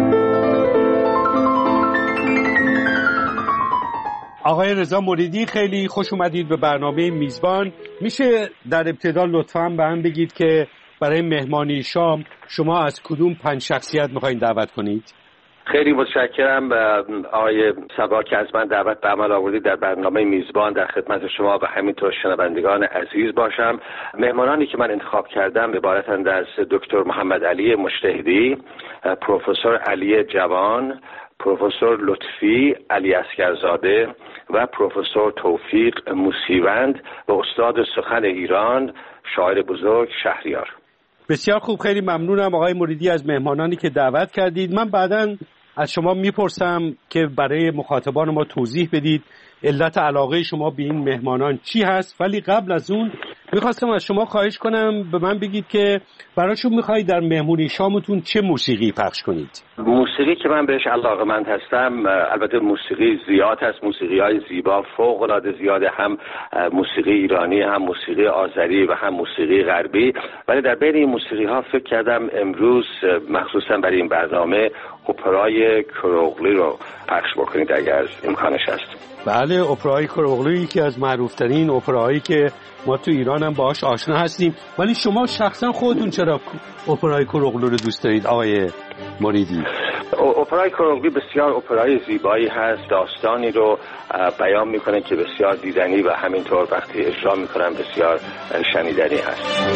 آقای رضا مریدی، خیلی خوش اومدید به برنامه میزبان. میشه در ابتدا لطفاً به هم بگید که برای مهمانی شام شما از کدوم پنج شخصیت میخواین دعوت کنید؟ خیلی متشکرم آقای صبا که از من دعوت به عمل آوردید در برنامه میزبان در خدمت شما و همینطور شنوندگان عزیز باشم. مهمانانی که من انتخاب کردم عبارتند از دکتر محمد علی مجتهدی، پروفسور علی جوان، پروفسور لطفی علی اسکرزاده و پروفسور توفیق موسیوند و استاد سخن ایران شاعر بزرگ شهریار. بسیار خوب، خیلی ممنونم آقای مریدی از مهمانانی که دعوت کردید. من بعداً از شما میپرسم که برای مخاطبان ما توضیح بدید علت علاقه شما به این مهمانان چی هست، ولی قبل از اون میخواستم از شما خواهش کنم به من بگید که براشون میخواید در مهمونی شامتون چه موسیقی پخش کنید؟ موسیقی که من بهش علاقه‌مند هستم، البته موسیقی زیاد هست، موسیقی های زیبا فوق العاده زیاده، هم موسیقی ایرانی، هم موسیقی آذری و هم موسیقی غربی، ولی در بین این موسیقی ها فکر کردم امروز مخصوصا برای این برنامه اپرای کروغلی رو پخش بکنید اگر امکانش هست. بله، اپرای کروغلی یکی از معروفترین اپراهایی که ما تو ایران هم باهاش آشنا هستیم، ولی شما شخصا خودتون چرا اپرای کروغلی رو دوست دارید آقای مریدی؟ اپرای کروغلی بسیار اپرای زیبایی هست، داستانی رو بیان میکنه که بسیار دیدنی و همینطور وقتی اجرا میکنن بسیار شنیدنی هست.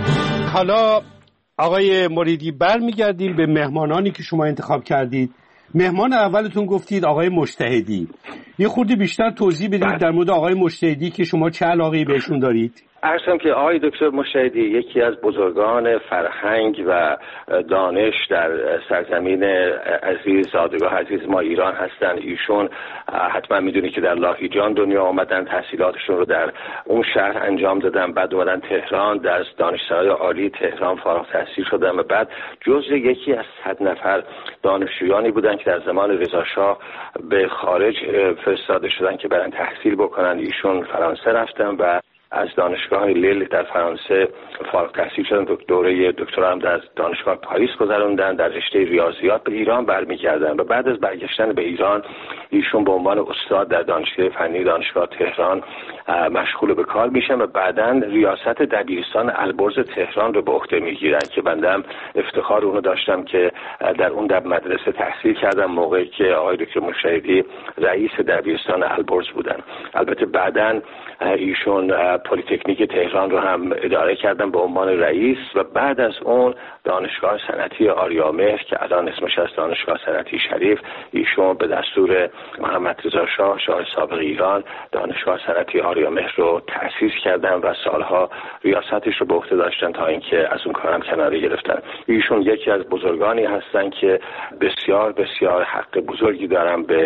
حالا آقای مریدی برمیگردیم به مهمانانی که شما انتخاب کردید. مهمان اولتون گفتید آقای مجتهدی، یه خورده بیشتر توضیح بدید در مورد آقای مجتهدی که شما چه علاقه‌ای بهشون دارید؟ عرضم که آقای دکتر مجتهدی یکی از بزرگان فرهنگ و دانش در سرزمین عزیز زادگاه عزیز ما ایران هستند. ایشون حتما میدونی که در لاهیجان دنیا آمدن، تحصیلاتشون رو در اون شهر انجام دادن، بعد اومدن تهران، در دانشسرای عالی تهران فارغ التحصیل شدن و بعد جزء یکی از صد نفر دانشجویانی بودن که در زمان رضا شاه به خارج فرستاده شدن که برن تحصیل بکنن. ایشون فرانسه رفتن و از دانشگاه لیل در فرانسه فارغ التحصیل شدن، دوره دکترا هم در دانشگاه پاریس گذروندن، در رشته ریاضیات به ایران برمیگردن و بعد از برگشتن به ایران ایشون به عنوان استاد در دانشگاه فنی دانشگاه تهران مشغول به کار میشن و بعداً ریاست دبیرستان البرز تهران رو به عهده میگیرن که بنده افتخار اونو داشتم که در اون در مدرسه تحصیل کردم موقعی که آقای دکتر مجتهدی رئیس دبیرستان البرز بودن. البته بعداً ایشون پلی‌تکنیک تهران رو هم اداره کردن به عنوان رئیس و بعد از اون دانشگاه صنعتی آریامهر که الان اسمش از دانشگاه صنعتی شریف، ایشون به دستور محمد رضا شاه شاه سابق ایران دانشگاه صنعتی آریامهر رو تأسیس کردن و سالها ریاستش رو به عهده داشتن تا اینکه از اون کارم کناره گرفتن. ایشون یکی از بزرگانی هستن که بسیار بسیار حق بزرگی دارن به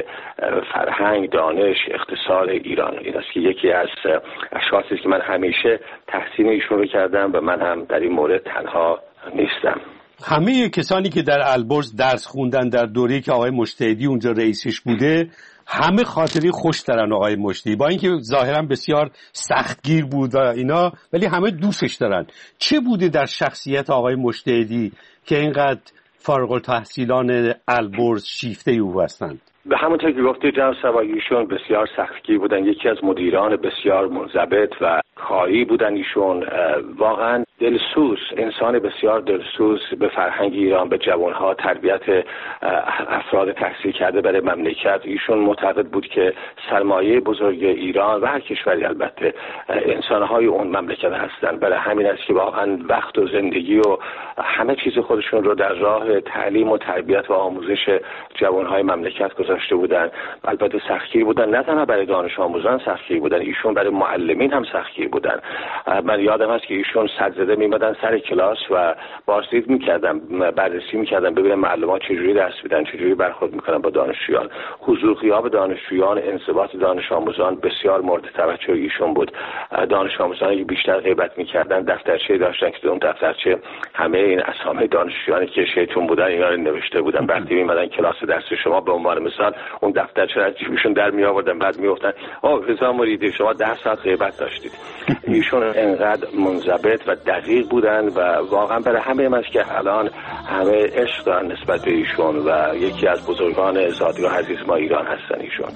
فرهنگ، دانش، اقتصاد ایران. این است که یکی از اشخاصی که من همیشه تحسین ایشون رو کردم و من هم در این مورد تنها نیستم. همه کسانی که در البرز درس خوندن در دوره‌ای که آقای مجتهدی اونجا رئیسش بوده همه خاطری خوش دارن آقای مجتهدی، با اینکه ظاهرا بسیار سختگیر بود و اینا، ولی همه دوستش دارن. چه بوده در شخصیت آقای مجتهدی که اینقدر فارغ التحصیلان البرز شیفته او هستند؟ به همونطور که گفتی جناب سبایی، ایشون بسیار سختگیر بودن، یکی از مدیران بسیار منضبط و کاری بودن. ایشون واقعا دلسوز، انسان بسیار دلسوز به فرهنگ ایران، به جوانها، تربیت افراد تحصیل کرده برای مملکت. ایشون معتقد بود که سرمایه بزرگ ایران و هر کشوری البته انسانهای اون مملکت هستند. برای همین است که واقعا وقت و زندگی و همه چیز خودشون رو در راه تعلیم و تربیت و آموزش جوانهای مملکت گذاشته بودن. البته سختگیر بودن، نه تنها برای دانش آموزان سختگیر بودن، ایشون برای معلمین هم سختگیر بودن. من یادم هست که ایشون صدزده میمدن سر کلاس و بازدید میکردم، بررسی میکردم ببینم معلمان چجوری درس میدن، چجوری برخورد میکنن با دانشجویان. حضور غیاب دانشجویان، انضباط دانش آموزان بسیار مورد توجه ایشون بود. دانش آموزانی که بیشتر غیبت میکردن دفترچه داشتن که اون دفترچه همه این اسامی دانشجویانی که شیطون بودن اینا رو نوشته بودن. وقتی میمدن کلاس درس شما به عنوان مثال اون دفترچه از جیبشون در می آوردن، بعد می گفتن آه رضا مریدی شما ده ساعت غیبت داشتید. ایشون انقدر منضبط و دقیق بودن و واقعا برای همه من که الان همه عشق دارن نسبت به ایشون و یکی از بزرگان زادگاه عزیز ما ایران هستن ایشون.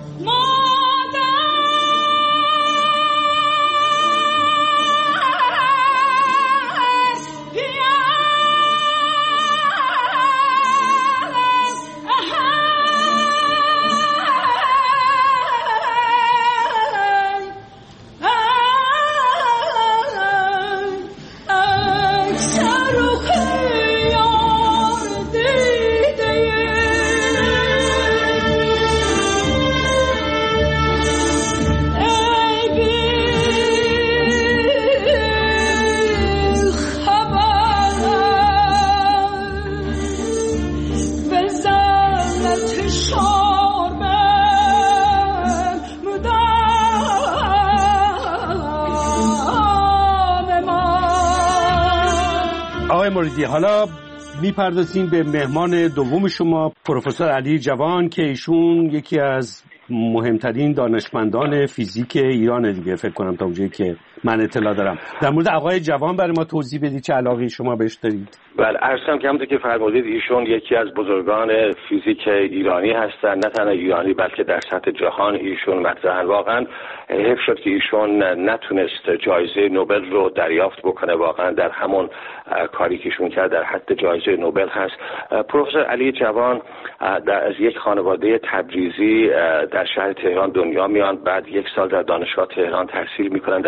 موردی. حالا میپردازیم به مهمان دوم شما، پروفسور علی جوان، که ایشون یکی از مهمترین دانشمندان فیزیک ایران دیگه، فکر کنم تا اونجایی که من اطلاع دارم. در مورد آقای جوان برای ما توضیح بدید، چه علاقه شما بهش دارید؟ بله، عرضم که همونطور که فرمودید ایشون یکی از بزرگان فیزیک ایرانی هستن، نه تنها ایرانی بلکه در سطح جهان ایشون مطرحن. واقعا حیف شد که ایشون نتونست جایزه نوبل رو دریافت بکنه. واقعا در همون کاری که ایشون کرد در حد جایزه نوبل هست. پروفسور علی جوان در از یک خانواده تبریزی در شهر تهران دنیا میان، بعد یک سال در دانشگاه تهران تحصیل میکنن در رشته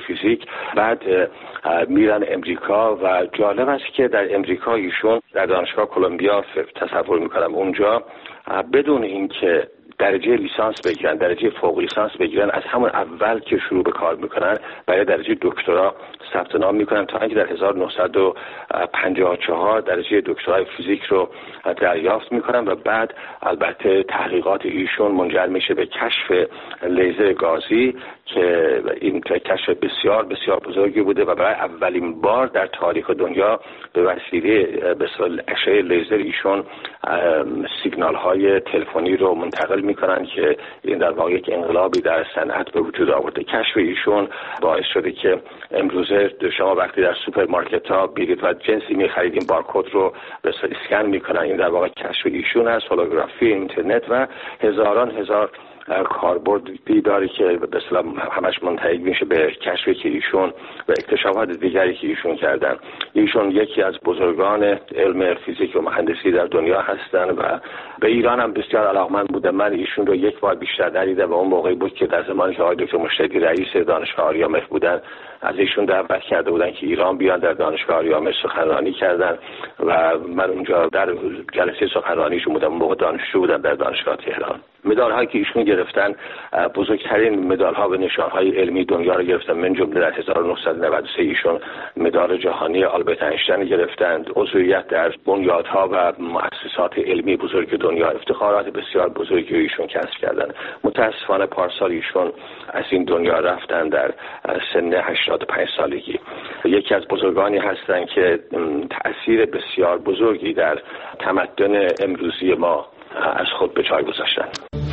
فیزیک. بعد میرن امریکا و جالب است که در امریکا ایشون در دانشگاه کلمبیا تصور میکنم اونجا بدون اینکه درجه لیسانس بگیرن، درجه فوق لیسانس بگیرن، از همون اول که شروع به کار میکنن برای درجه دکترا ثبت نام میکنن تا اینکه در هزار و نهصد و پنجاه و چهار درجه دکترای فیزیک رو دریافت میکنن و بعد البته تحقیقات ایشون منجر میشه به کشف لیزر گازی که این کشف بسیار بسیار بزرگی بوده و برای اولین بار در تاریخ دنیا به وسیله به اصطلاح اشعه لیزر ایشون سیگنال های تلفنی رو منتقل میکنن که این در واقع یک انقلابی در صنعت به وجود آورده. کشف ایشون باعث شده که امروزه شما وقتی در سوپرمارکت ها بیرید و جنسی میخرید این بارکد رو به اصطلاح اسکن میکنن. این در واقع کشف ایشون است. هولوگرافی، اینترنت و هزاران هزار کاربردی داره که به اصطلاح همش منتهی میشه به کشفی که ایشون و اکتشافات دیگری که ایشون کردن. ایشون یکی از بزرگان علم فیزیک و مهندسی در دنیا هستن و به ایران هم بسیار علاقمند بودم. من ایشون رو یک بار بیشتر ندیدم و اون موقعی بود که در زمانی که آقای دکتر مشتاقی رئیس دانشگاه آریامر بودن از ایشون دعوت کرده بودن که ایران بیان در دانشگاه آریامر سخنرانی کردن و من اونجا در جلسه سخنرانیشون بودم. اون موقع دانشجو بودم در دانشگاه تهران. مدال هایی که ایشون گرفتن بزرگترین مدال ها و نشان های علمی دنیا رو گرفتن. من جمله در هزار و نهصد و نود و سه ایشون مدال جهانی آلبرت اینشتین گرفتند. عضویت در بنیادها و مؤسسات علمی بزرگ دنیا، افتخارات بسیار بزرگی ایشون کسب کردن. متاسفانه پارسال ایشون از این دنیا رفتن در سن هشتاد و پنج سالگی. یکی از بزرگانی هستند که تأثیر بسیار بزرگی در تمدن امروزی ما از خود به جای گذاشتن.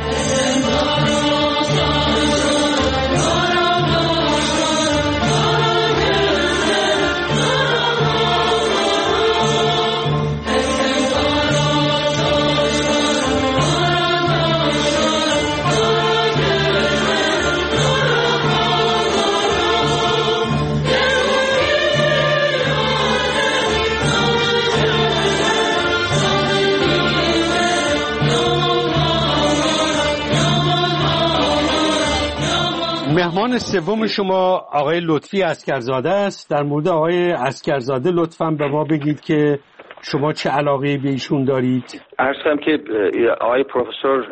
مهمان سوم شما آقای لطفی عسکرزاده است. در مورد آقای عسکرزاده لطفاً به ما بگید که شما چه علاقه‌ای به ایشون دارید؟ عرض کنم که آقای پروفسور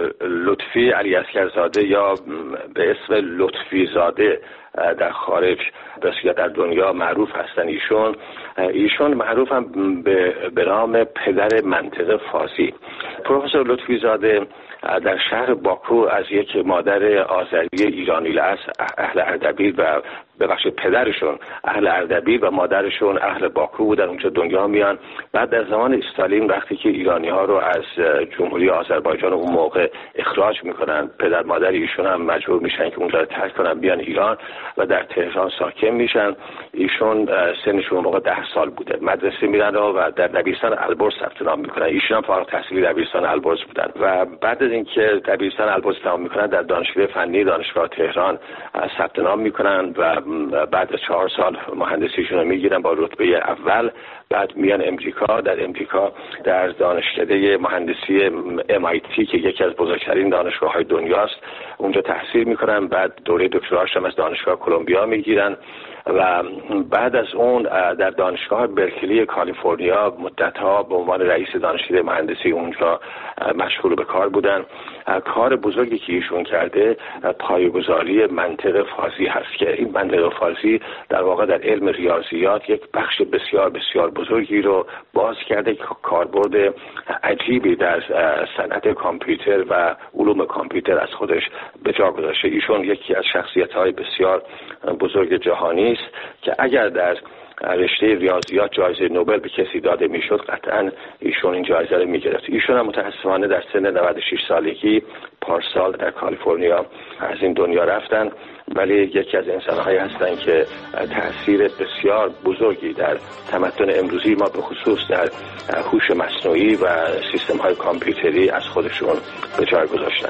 لطفی علی عسکرزاده یا به اسم لطفی زاده در خارج یا در دنیا معروف هستن. ایشون ایشون معروف هم به, به نام پدر منطق فارسی. پروفسور لطفی زاده در شهر باکو از یک مادر آذری ایرانی الاصل اهل اردبیل و ببخشید پدرشون اهل اردبیل و مادرشون اهل باکو بودن. اونجا دنیا میان. بعد در زمان استالین وقتی که ایرانی ها رو از جمهوری آذربایجان اون موقع اخراج میکنن، پدر مادر ایشون هم مجبور میشن که اونجا رو ترک کنن بیان ایران و در تهران ساکن میشن. ایشون سنشون موقع ده سال بوده. مدرسه میرن و در دبیرستان البرز ثبت نام میکنن. ایشون هم فارغ التحصیلی دبیرستان البرز بودن و بعد از اینکه دبیرستان البرز تمام میکنن در دانشگاه فنی دانشگاه تهران ثبت نام میکنن و بعد از چهار سال مهندسیشون رو میگیرن با رتبه اول. بعد میان امریکا. در امریکا در دانشکده مهندسی ام آی تی که یکی از بزرگترین دانشگاه‌های دنیاست اونجا تحصیل میکنن. بعد دوره دکتراش هم از دانشگاه کلمبیا میگیرن و بعد از اون در دانشگاه برکلی کالیفرنیا مدت‌ها به عنوان رئیس دانشکده مهندسی اونجا مشغول به کار بودن. کار بزرگی که ایشون کرده پایه‌گذاری منطق فارسی هست که این منطق فارسی در واقع در علم ریاضیات یک بخش بسیار بسیار بزرگی رو باز کرده که کاربرد عجیبی در صنعت کامپیوتر و علوم کامپیوتر از خودش به جا گذاشته. ایشون یکی از شخصیت‌های بسیار بزرگ جهانی است که اگر در رشته ریاضیات جایزه نوبل به کسی داده میشد قطعا ایشون این جایزه رو میگرفت. ایشون هم متاسفانه در سن نود و شش سالگی پارسال در کالیفرنیا از این دنیا رفتن، ولی یکی از انسان‌هایی هستند که تأثیر بسیار بزرگی در تمدن امروزی ما به خصوص در هوش مصنوعی و سیستم‌های کامپیوتری از خودشون به جای گذاشتن.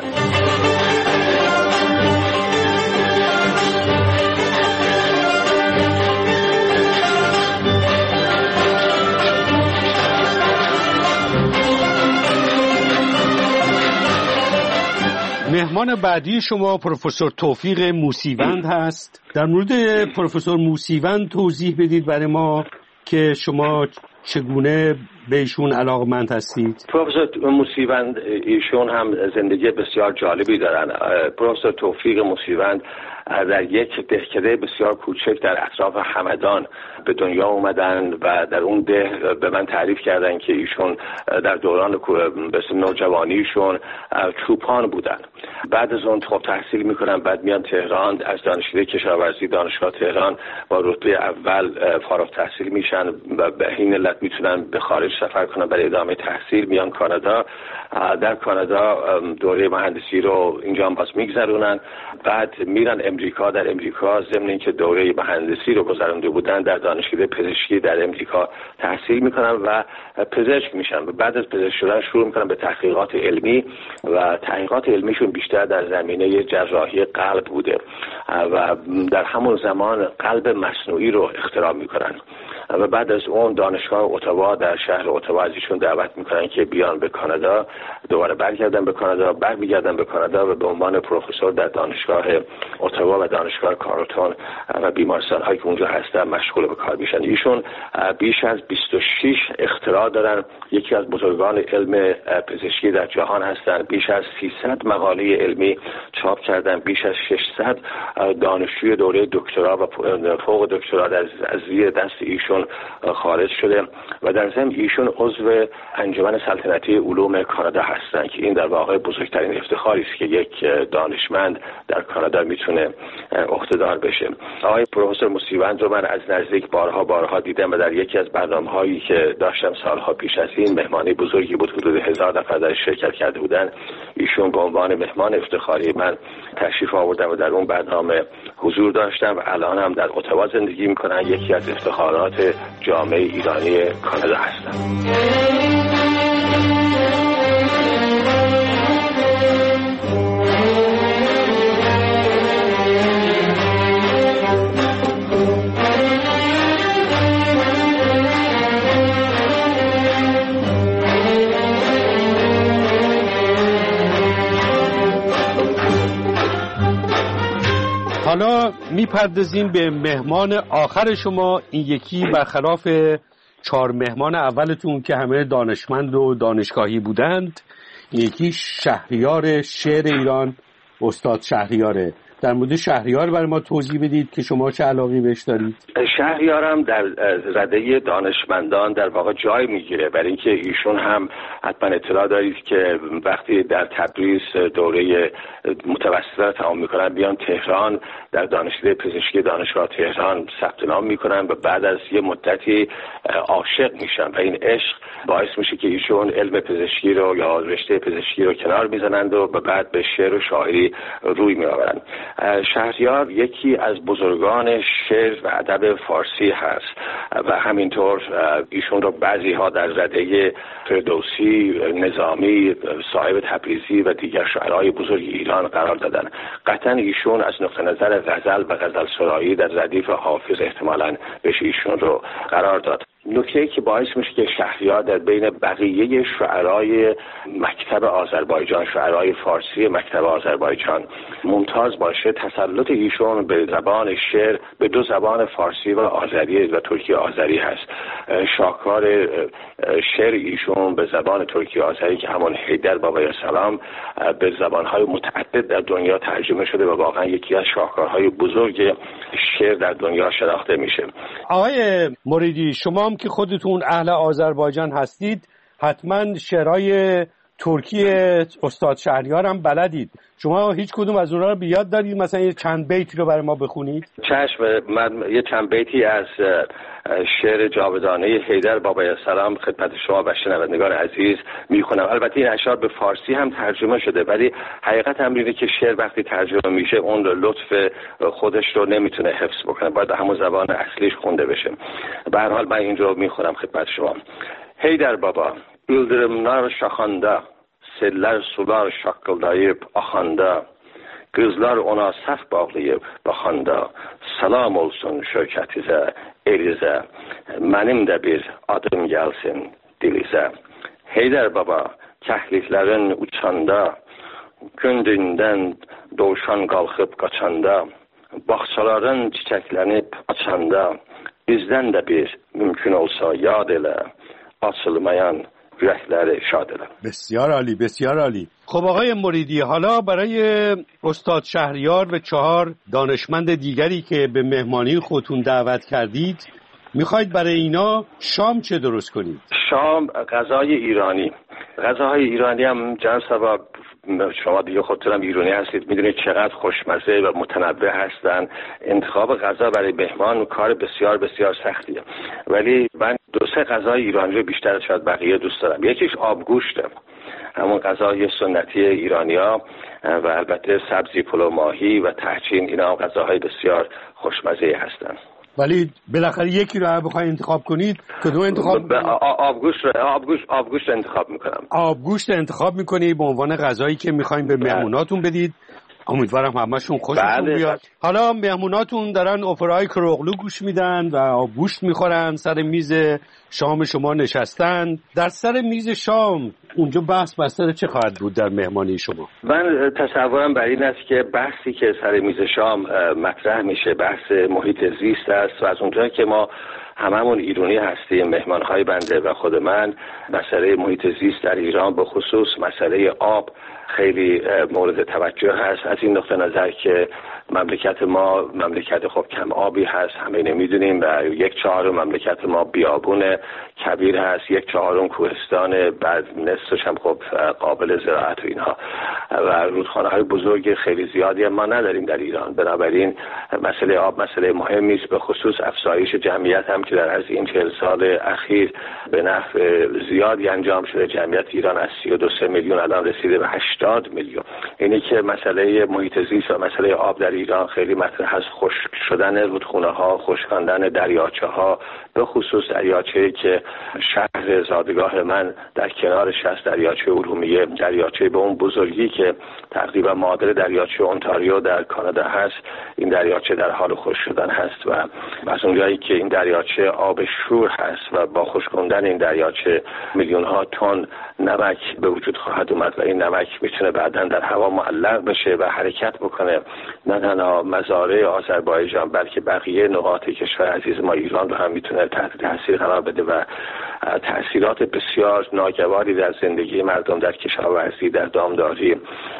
مهمان مهمان بعدی شما پروفسور توفیق موسیوند هست. در مورد پروفسور موسیوند توضیح بدید برای ما که شما چگونه به ایشون علاقمند هستید. پروفسور موسیوند ایشون هم زندگی بسیار جالبی دارن. پروفسور توفیق موسیوند در یک دهکده بسیار کوچک در اطراف همدان به دنیا اومدن و در اون ده به من تعریف کردن که ایشون در دوران نوجوانیشون چوپان بودن. بعد از اون خب تحصیل میکنن، بعد میان تهران از دانشکده کشاورزی دانشگاه تهران با رتبه اول فارغ تحصیل میشن و به این علت میتونن به خارج سفر کنن برای ادامه تحصیل. میان کانادا، در کانادا دوره مهندسی رو اینجا هم باز میگذرونن. بعد میرن امریکا، در امریکا ضمن اینکه دوره مهندسی رو گذرونده بودن در دانشکده پزشکی در امریکا تحصیل میکنن و پزشک میشن و بعد از پزشک شدن شروع میکنن به تحقیقات علمی و تحقیقات علمیشون بیشتر در زمینه جراحی قلب بوده و در همون زمان قلب مصنوعی رو اختراع میکنن و بعد از اون دانشگاه اتاوا در شهر اتاوا ازشون دعوت میکنن که بیان به کانادا، دوباره برگردن به کانادا، برمیگردن به کانادا و به عنوان پروفسور در دانشگاه اتاوا و دانشگاه کارلتون و بیمارستان هایی که اونجا هستن مشغول به کار میشن. ایشون بیش از بیست و شش اختراع دارن، یکی از بزرگان علم پزشکی در جهان هستن. بیش از سیصد مقاله علمی چاپ کردن، بیش از ششصد دانشجوی دوره دکترا و فوق دکترا از زیر دست ایشون خارج شده و در ضمن ایشون عضو انجمن سلطنتی علوم کانادا هستند که این در واقع بزرگترین افتخاری است که یک دانشمند در کانادا میتونه عهده‌دار بشه. آقای پروفسور موسیوند رو من از نزدیک بارها بارها دیدم و در یکی از برنامه‌هایی که داشتم سالها پیش از این، مهمانی بزرگی بود، حدود هزار نفر در شرکت کرده بودن، ایشون به عنوان مهمان افتخاری من تشریف آوردن و در اون برنامه حضور داشتم و الان هم در اتاوا زندگی میکنن. یکی از افتخارات جامعه ایرانی کانادا هستن. حالا میپردازیم به مهمان آخر شما. این یکی برخلاف چهار مهمان اولتون که همه دانشمند و دانشگاهی بودند، این یکی شهریار شعر ایران، استاد شهریاره. در مورد شهریار برای ما توضیح بدید که شما چه علاقی بهش دارید. شهریارم در رده دانشمندان در واقع جای میگیره، برای اینکه ایشون هم حتما اطلاع دارید که وقتی در تبریز دوره متوسطه را تمام میکنن بیان تهران در دانشکده پزشکی دانشگاه تهران ثبت نام میکنن و بعد از یه مدتی عاشق میشن و این عشق باعث میشه که ایشون علم پزشکی رو یا رشته پزشکی رو کنار میزنند و بعد به شعر و شاعری روی میآورند. شهریار یکی از بزرگان شعر و ادب فارسی هست و همینطور ایشون رو بعضی ها در رده فردوسی، نظامی، صاحب تبریزی و دیگر شاعرای بزرگ ایران قرار دادن. قطعا ایشون از نقطه نظر غزل و غزل سرایی در ردیف حافظ احتمالاً بشه ایشون رو قرار داد. نکته‌ای که باعث میشه که شهریار در بین بقیه شعرای مکتب آذربایجان، شعرای فارسی مکتب آذربایجان ممتاز باشه، تسلط ایشون به زبان شعر به دو زبان فارسی و آذری و ترکی آذری هست. شاهکار شعر ایشون به زبان ترکی آذری که همون حیدر بابای سلام به زبانهای متعدد در دنیا ترجمه شده و واقعا یکی از شاهکارهای بزرگ شعر در دنیا شناخته میشه. آقای مریدی، شما هم که خودتون اهل آذربایجان هستید حتما شعرهای ترکی استاد شهریار هم بلدید. شما هیچ کدوم از اونها رو بیاد دارید؟ مثلا یه چند بیتی رو برای ما بخونید. چشم، من یه چند بیتی از شعر جاودانه حیدر بابای سلام خدمت شما و شنوندگان عزیز میخونم. البته این اشعار به فارسی هم ترجمه شده، ولی حقیقت هم اینه که شعر وقتی ترجمه میشه اون لطف خودش رو نمیتونه حفظ بکنه، باید همون زبان اصلیش خونده بشه. به هر حال من این رو میخونم خدمت شما. حیدر بابا yıldırımlar şaxanda, sellər sular şaqqıldayıb axanda, qızlar ona saf bağlayıb baxanda, salam olsun şökətizə, elizə, mənim də bir adım gəlsin dilizə. Heydər baba, kəhliklərin uçanda, Gündündən doğuşan qalxıb qaçanda, bağçaların çiçəklənib açanda, bizdən də bir mümkün olsa yad elə, açılmayan ürəkləri şad elə. بسیار عالی، بسیار عالی. خب آقای مریدی، حالا برای استاد شهریار و چهار دانشمند دیگری که به مهمانی خودتون دعوت کردید میخواید برای اینا شام چه درست کنید؟ شام غذای ایرانی. غذاهای ایرانی هم جناب سبا، شما دیگه خودتونم ایرانی هستید، میدونید چقدر خوشمزه و متنوع هستن. انتخاب غذا برای مهمان کار بسیار بسیار سختیه، ولی من دو سه غذای ایرانی رو بیشتر از شاید بقیه دوست دارم. یکیش آبگوشته، همون غذای سنتی ایرانیا، و البته سبزی، پلو ماهی و تحچین، اینا هم غذاهای بسیار خوشمزه هستن. ولی بالاخره یکی رو بخواید انتخاب کنید، کدوم انتخاب می‌کنید؟ آبگوشت آبگوشت آبگوشت انتخاب میکنم. آبگوشت انتخاب میکنی به عنوان غذایی که میخواین به مهموناتون بدید. امیدوارم همشون خوششون بیاد. حالا مهموناتون دارن اپرای کروغلو گوش میدن و آبگوشت میخورن، سر میز شام شما نشستن. در سر میز شام اونجا بحث بستر چه خواهد بود در مهمانی شما؟ من تصورم بر این است که بحثی که سر میز شام مطرح میشه بحث محیط زیست است، و از اونجایی که ما هممون ایرانی هستیم، مهمانهای بنده و خود من، مسئله محیط زیست در ایران به خصوص مسئله آب خیلی مورد توجه هست. از این نقطه نظر که مملکت ما مملکت خب کم آبی هست، همه نمیدونیم، و یک چهارم مملکت ما بیابون کبیر هست، یک چهارم کوهستان، بعد نصفش هم خب قابل زراعت و اینها، و رودخانه های بزرگ خیلی زیادی ما نداریم در ایران. بنابراین مسئله آب مسئله مهمی است، به خصوص افزایش جمعیت هم که در از این چهل سال اخیر به نحو زیادی انجام شده. جمعیت ایران از سی و دو میلیون الان رسیده به هشتاد میلیون. اینی که مسئله محیط زیست و مسئله آب در ایران خیلی مطرح هست. خشک شدن رودخانه ها، خشکاندن دریاچه ها، به خصوص دریاچه‌ای که شهر زادگاه من در کنارش هست، دریاچه ارومیه، دریاچه به اون بزرگی که تقریبا معادل دریاچه اونتاریو در کانادا هست. این دریاچه در حال خشک شدن هست، و از اونجایی که این دریاچه آب شور هست و با خشکاندن این دریاچه میلیون ها تن نمک به وجود خواهد اومد، و این نمک میتونه بعداً در هوا معلق بشه و حرکت بکنه، نه تنها مزارع آذربایجان بلکه بقیه نقاط کشور عزیز ما ایران رو هم میتونه تحت تاثیر قرار بده، و تأثیرات بسیار ناگواری در زندگی مردم، در کشاورزی، در دامداری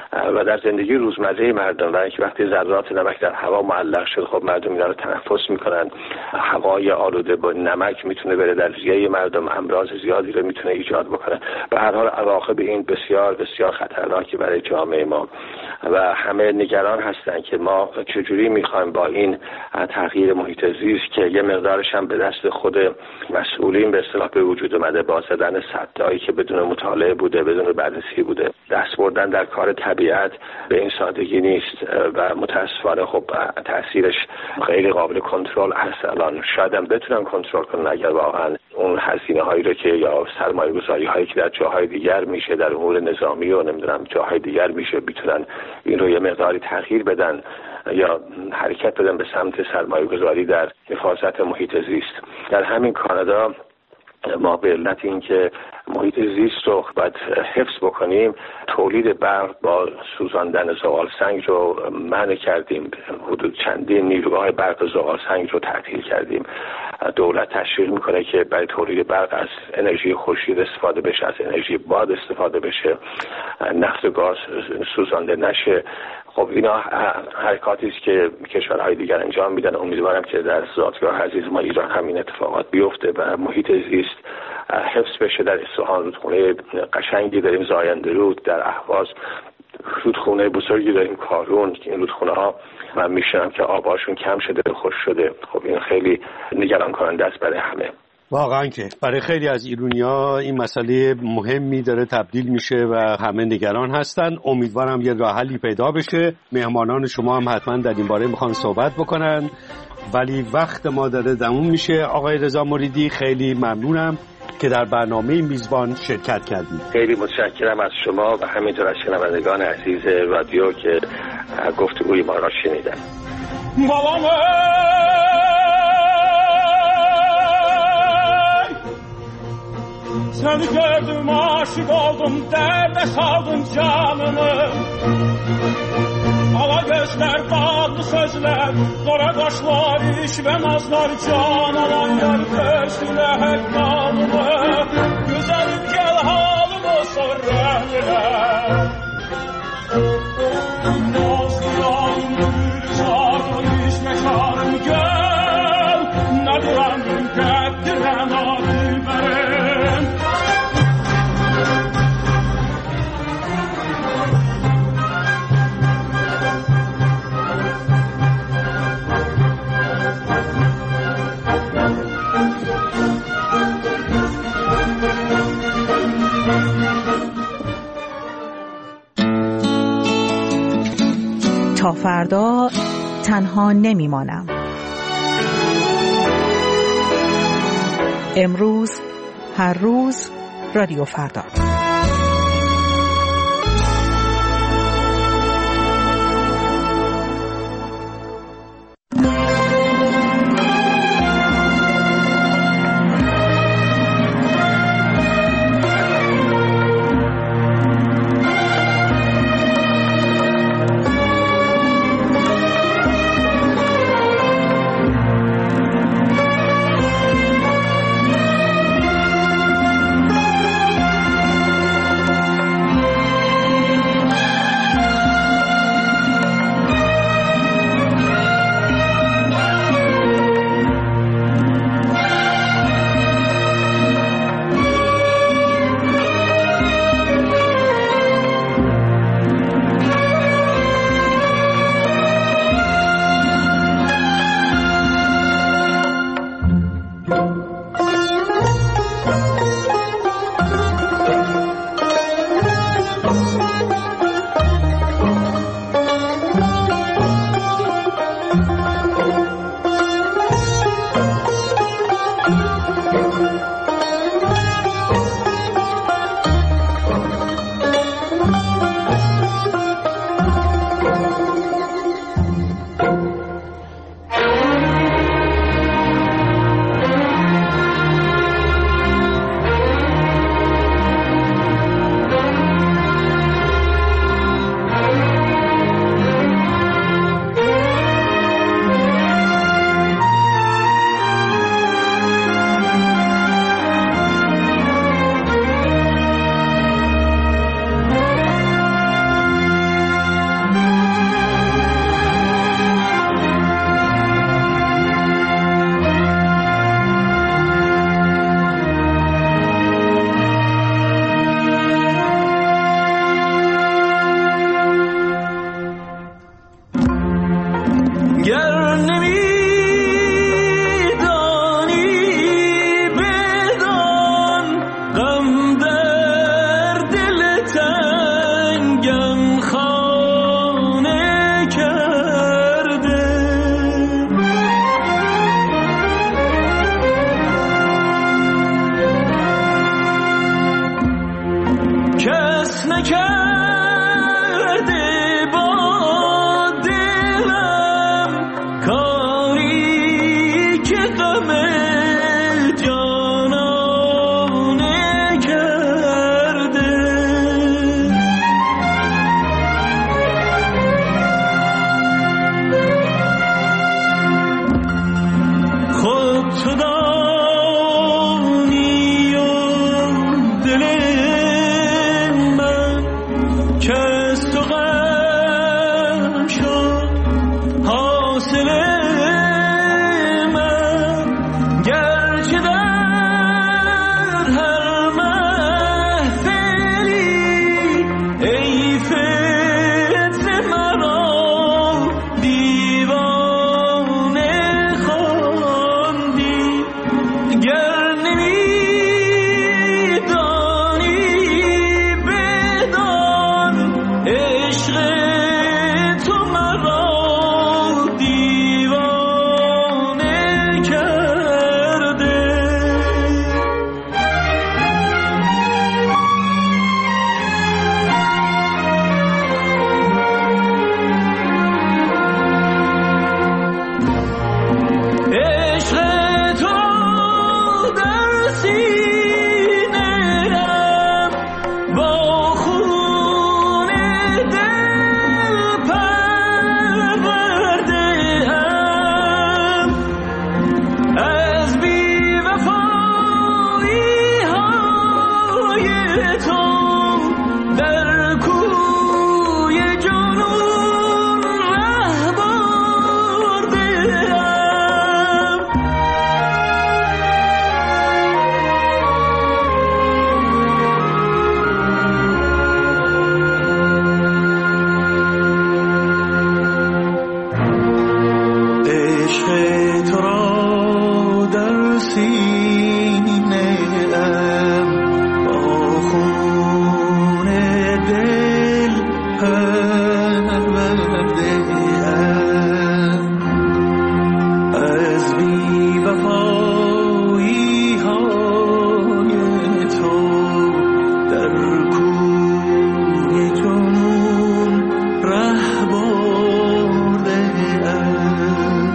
و در زندگی روزمره مردم. و اینکه وقتی ذرات نمک در هوا معلق شد، خب مردم اینا رو تنفس میکنن، هوای آلوده با نمک میتونه بره در ریه مردم، امراض زیادی رو میتونه ایجاد بکنه. به هر حال عواقب این بسیار بسیار خطرناکی برای جامعه ما، و همه نگران هستن که ما چجوری میخوایم با این تغییر محیط زیست که یه مقدارش هم به دست خود مسئولین به اصطلاح به وجود اومده، با زدن سدایی که بدون مطالعه بوده، بدون بررسی بوده، دست بردن در کار طبیعت به این سادگی نیست، و متاسفانه خب تاثیرش خیلی قابل کنترل هست. الان شاید هم بتونن کنترل کنن اگر واقعا اون هزینه هایی رو که یا سرمایه گذاری هایی که در جاهای دیگر میشه، در امور نظامی و نمیدونم جاهای دیگر میشه، میتونن این رو یه مقداری تغییر بدن یا حرکت بدن به سمت سرمایه گذاری در حفاظت محیط زیست. در همین کانادا ما به علت این که محیط زیست رو باید حفظ بکنیم، تولید برق با سوزاندن زغال سنگ رو منع کردیم، حدود چندین نیروگاه برق زغال سنگ رو تعطیل کردیم. دولت تشویق میکنه که برای تولید برق از انرژی خورشید استفاده بشه، از انرژی باد استفاده بشه، نفت و گاز سوزانده نشه. خب اینا حرکاتی است که کشورهای دیگر انجام میدن. امیدوارم که در زادگاه عزیز ما ایران همین اتفاقات بیفته و محیط زیست حفظ بشه. در اصفهان رودخونه قشنگی داریم، زاینده رود، در اهواز رودخونه بزرگی داریم، کارون. این رودخونه ها من میشنم که آباشون کم شده، خوش شده. خب این خیلی نگران کننده است برای همه. واقعا که برای خیلی از ایرانی‌ها این مسئله مهمی داره تبدیل میشه و همه نگران هستن. امیدوارم یه راه حلی پیدا بشه. مهمانان شما هم حتما در این باره میخوان صحبت بکنن، ولی وقت ما داره تموم میشه. آقای رضا مریدی خیلی ممنونم که در برنامه میزبان شرکت کردید. خیلی متشکرم از شما و همینطور از شنوندگان عزیز رادیو که گفتگوی ما را شنیدن. بابام Seni gördüm, aşık oldum, derde saldın canımı. Ala gözler, tatlı sözler, dora kaşlar, iş ve nazlar, can alan yer gözüne hep kalımı. Güzelim gel halımı sor rəhnirə. Nazlıyan gülzarın, iş mekanım gel, nə duran qəddirən adı verin. تا فردا تنها نمیمانم. امروز هر روز رادیو فردا. سینه ام با خون دل پرورده ام از بی وفایی های تو در کوی جنون ره برده ام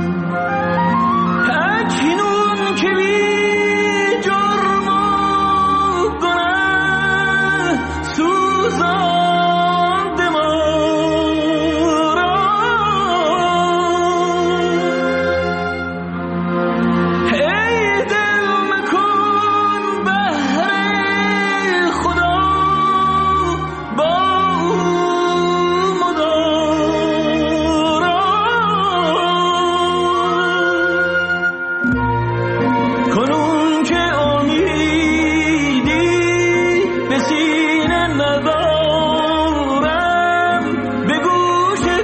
اکنون که بی جرم و گناه سوزانده ما را ای دل مکن بهر خدا با او مدارا کنون که امیدی به سینه ندارم بگو چه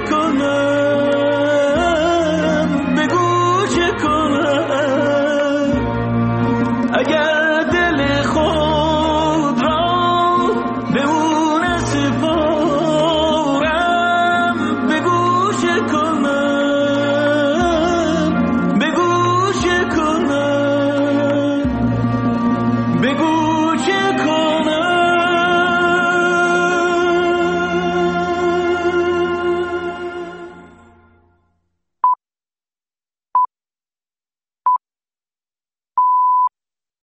کنم بگو چه کنم اگر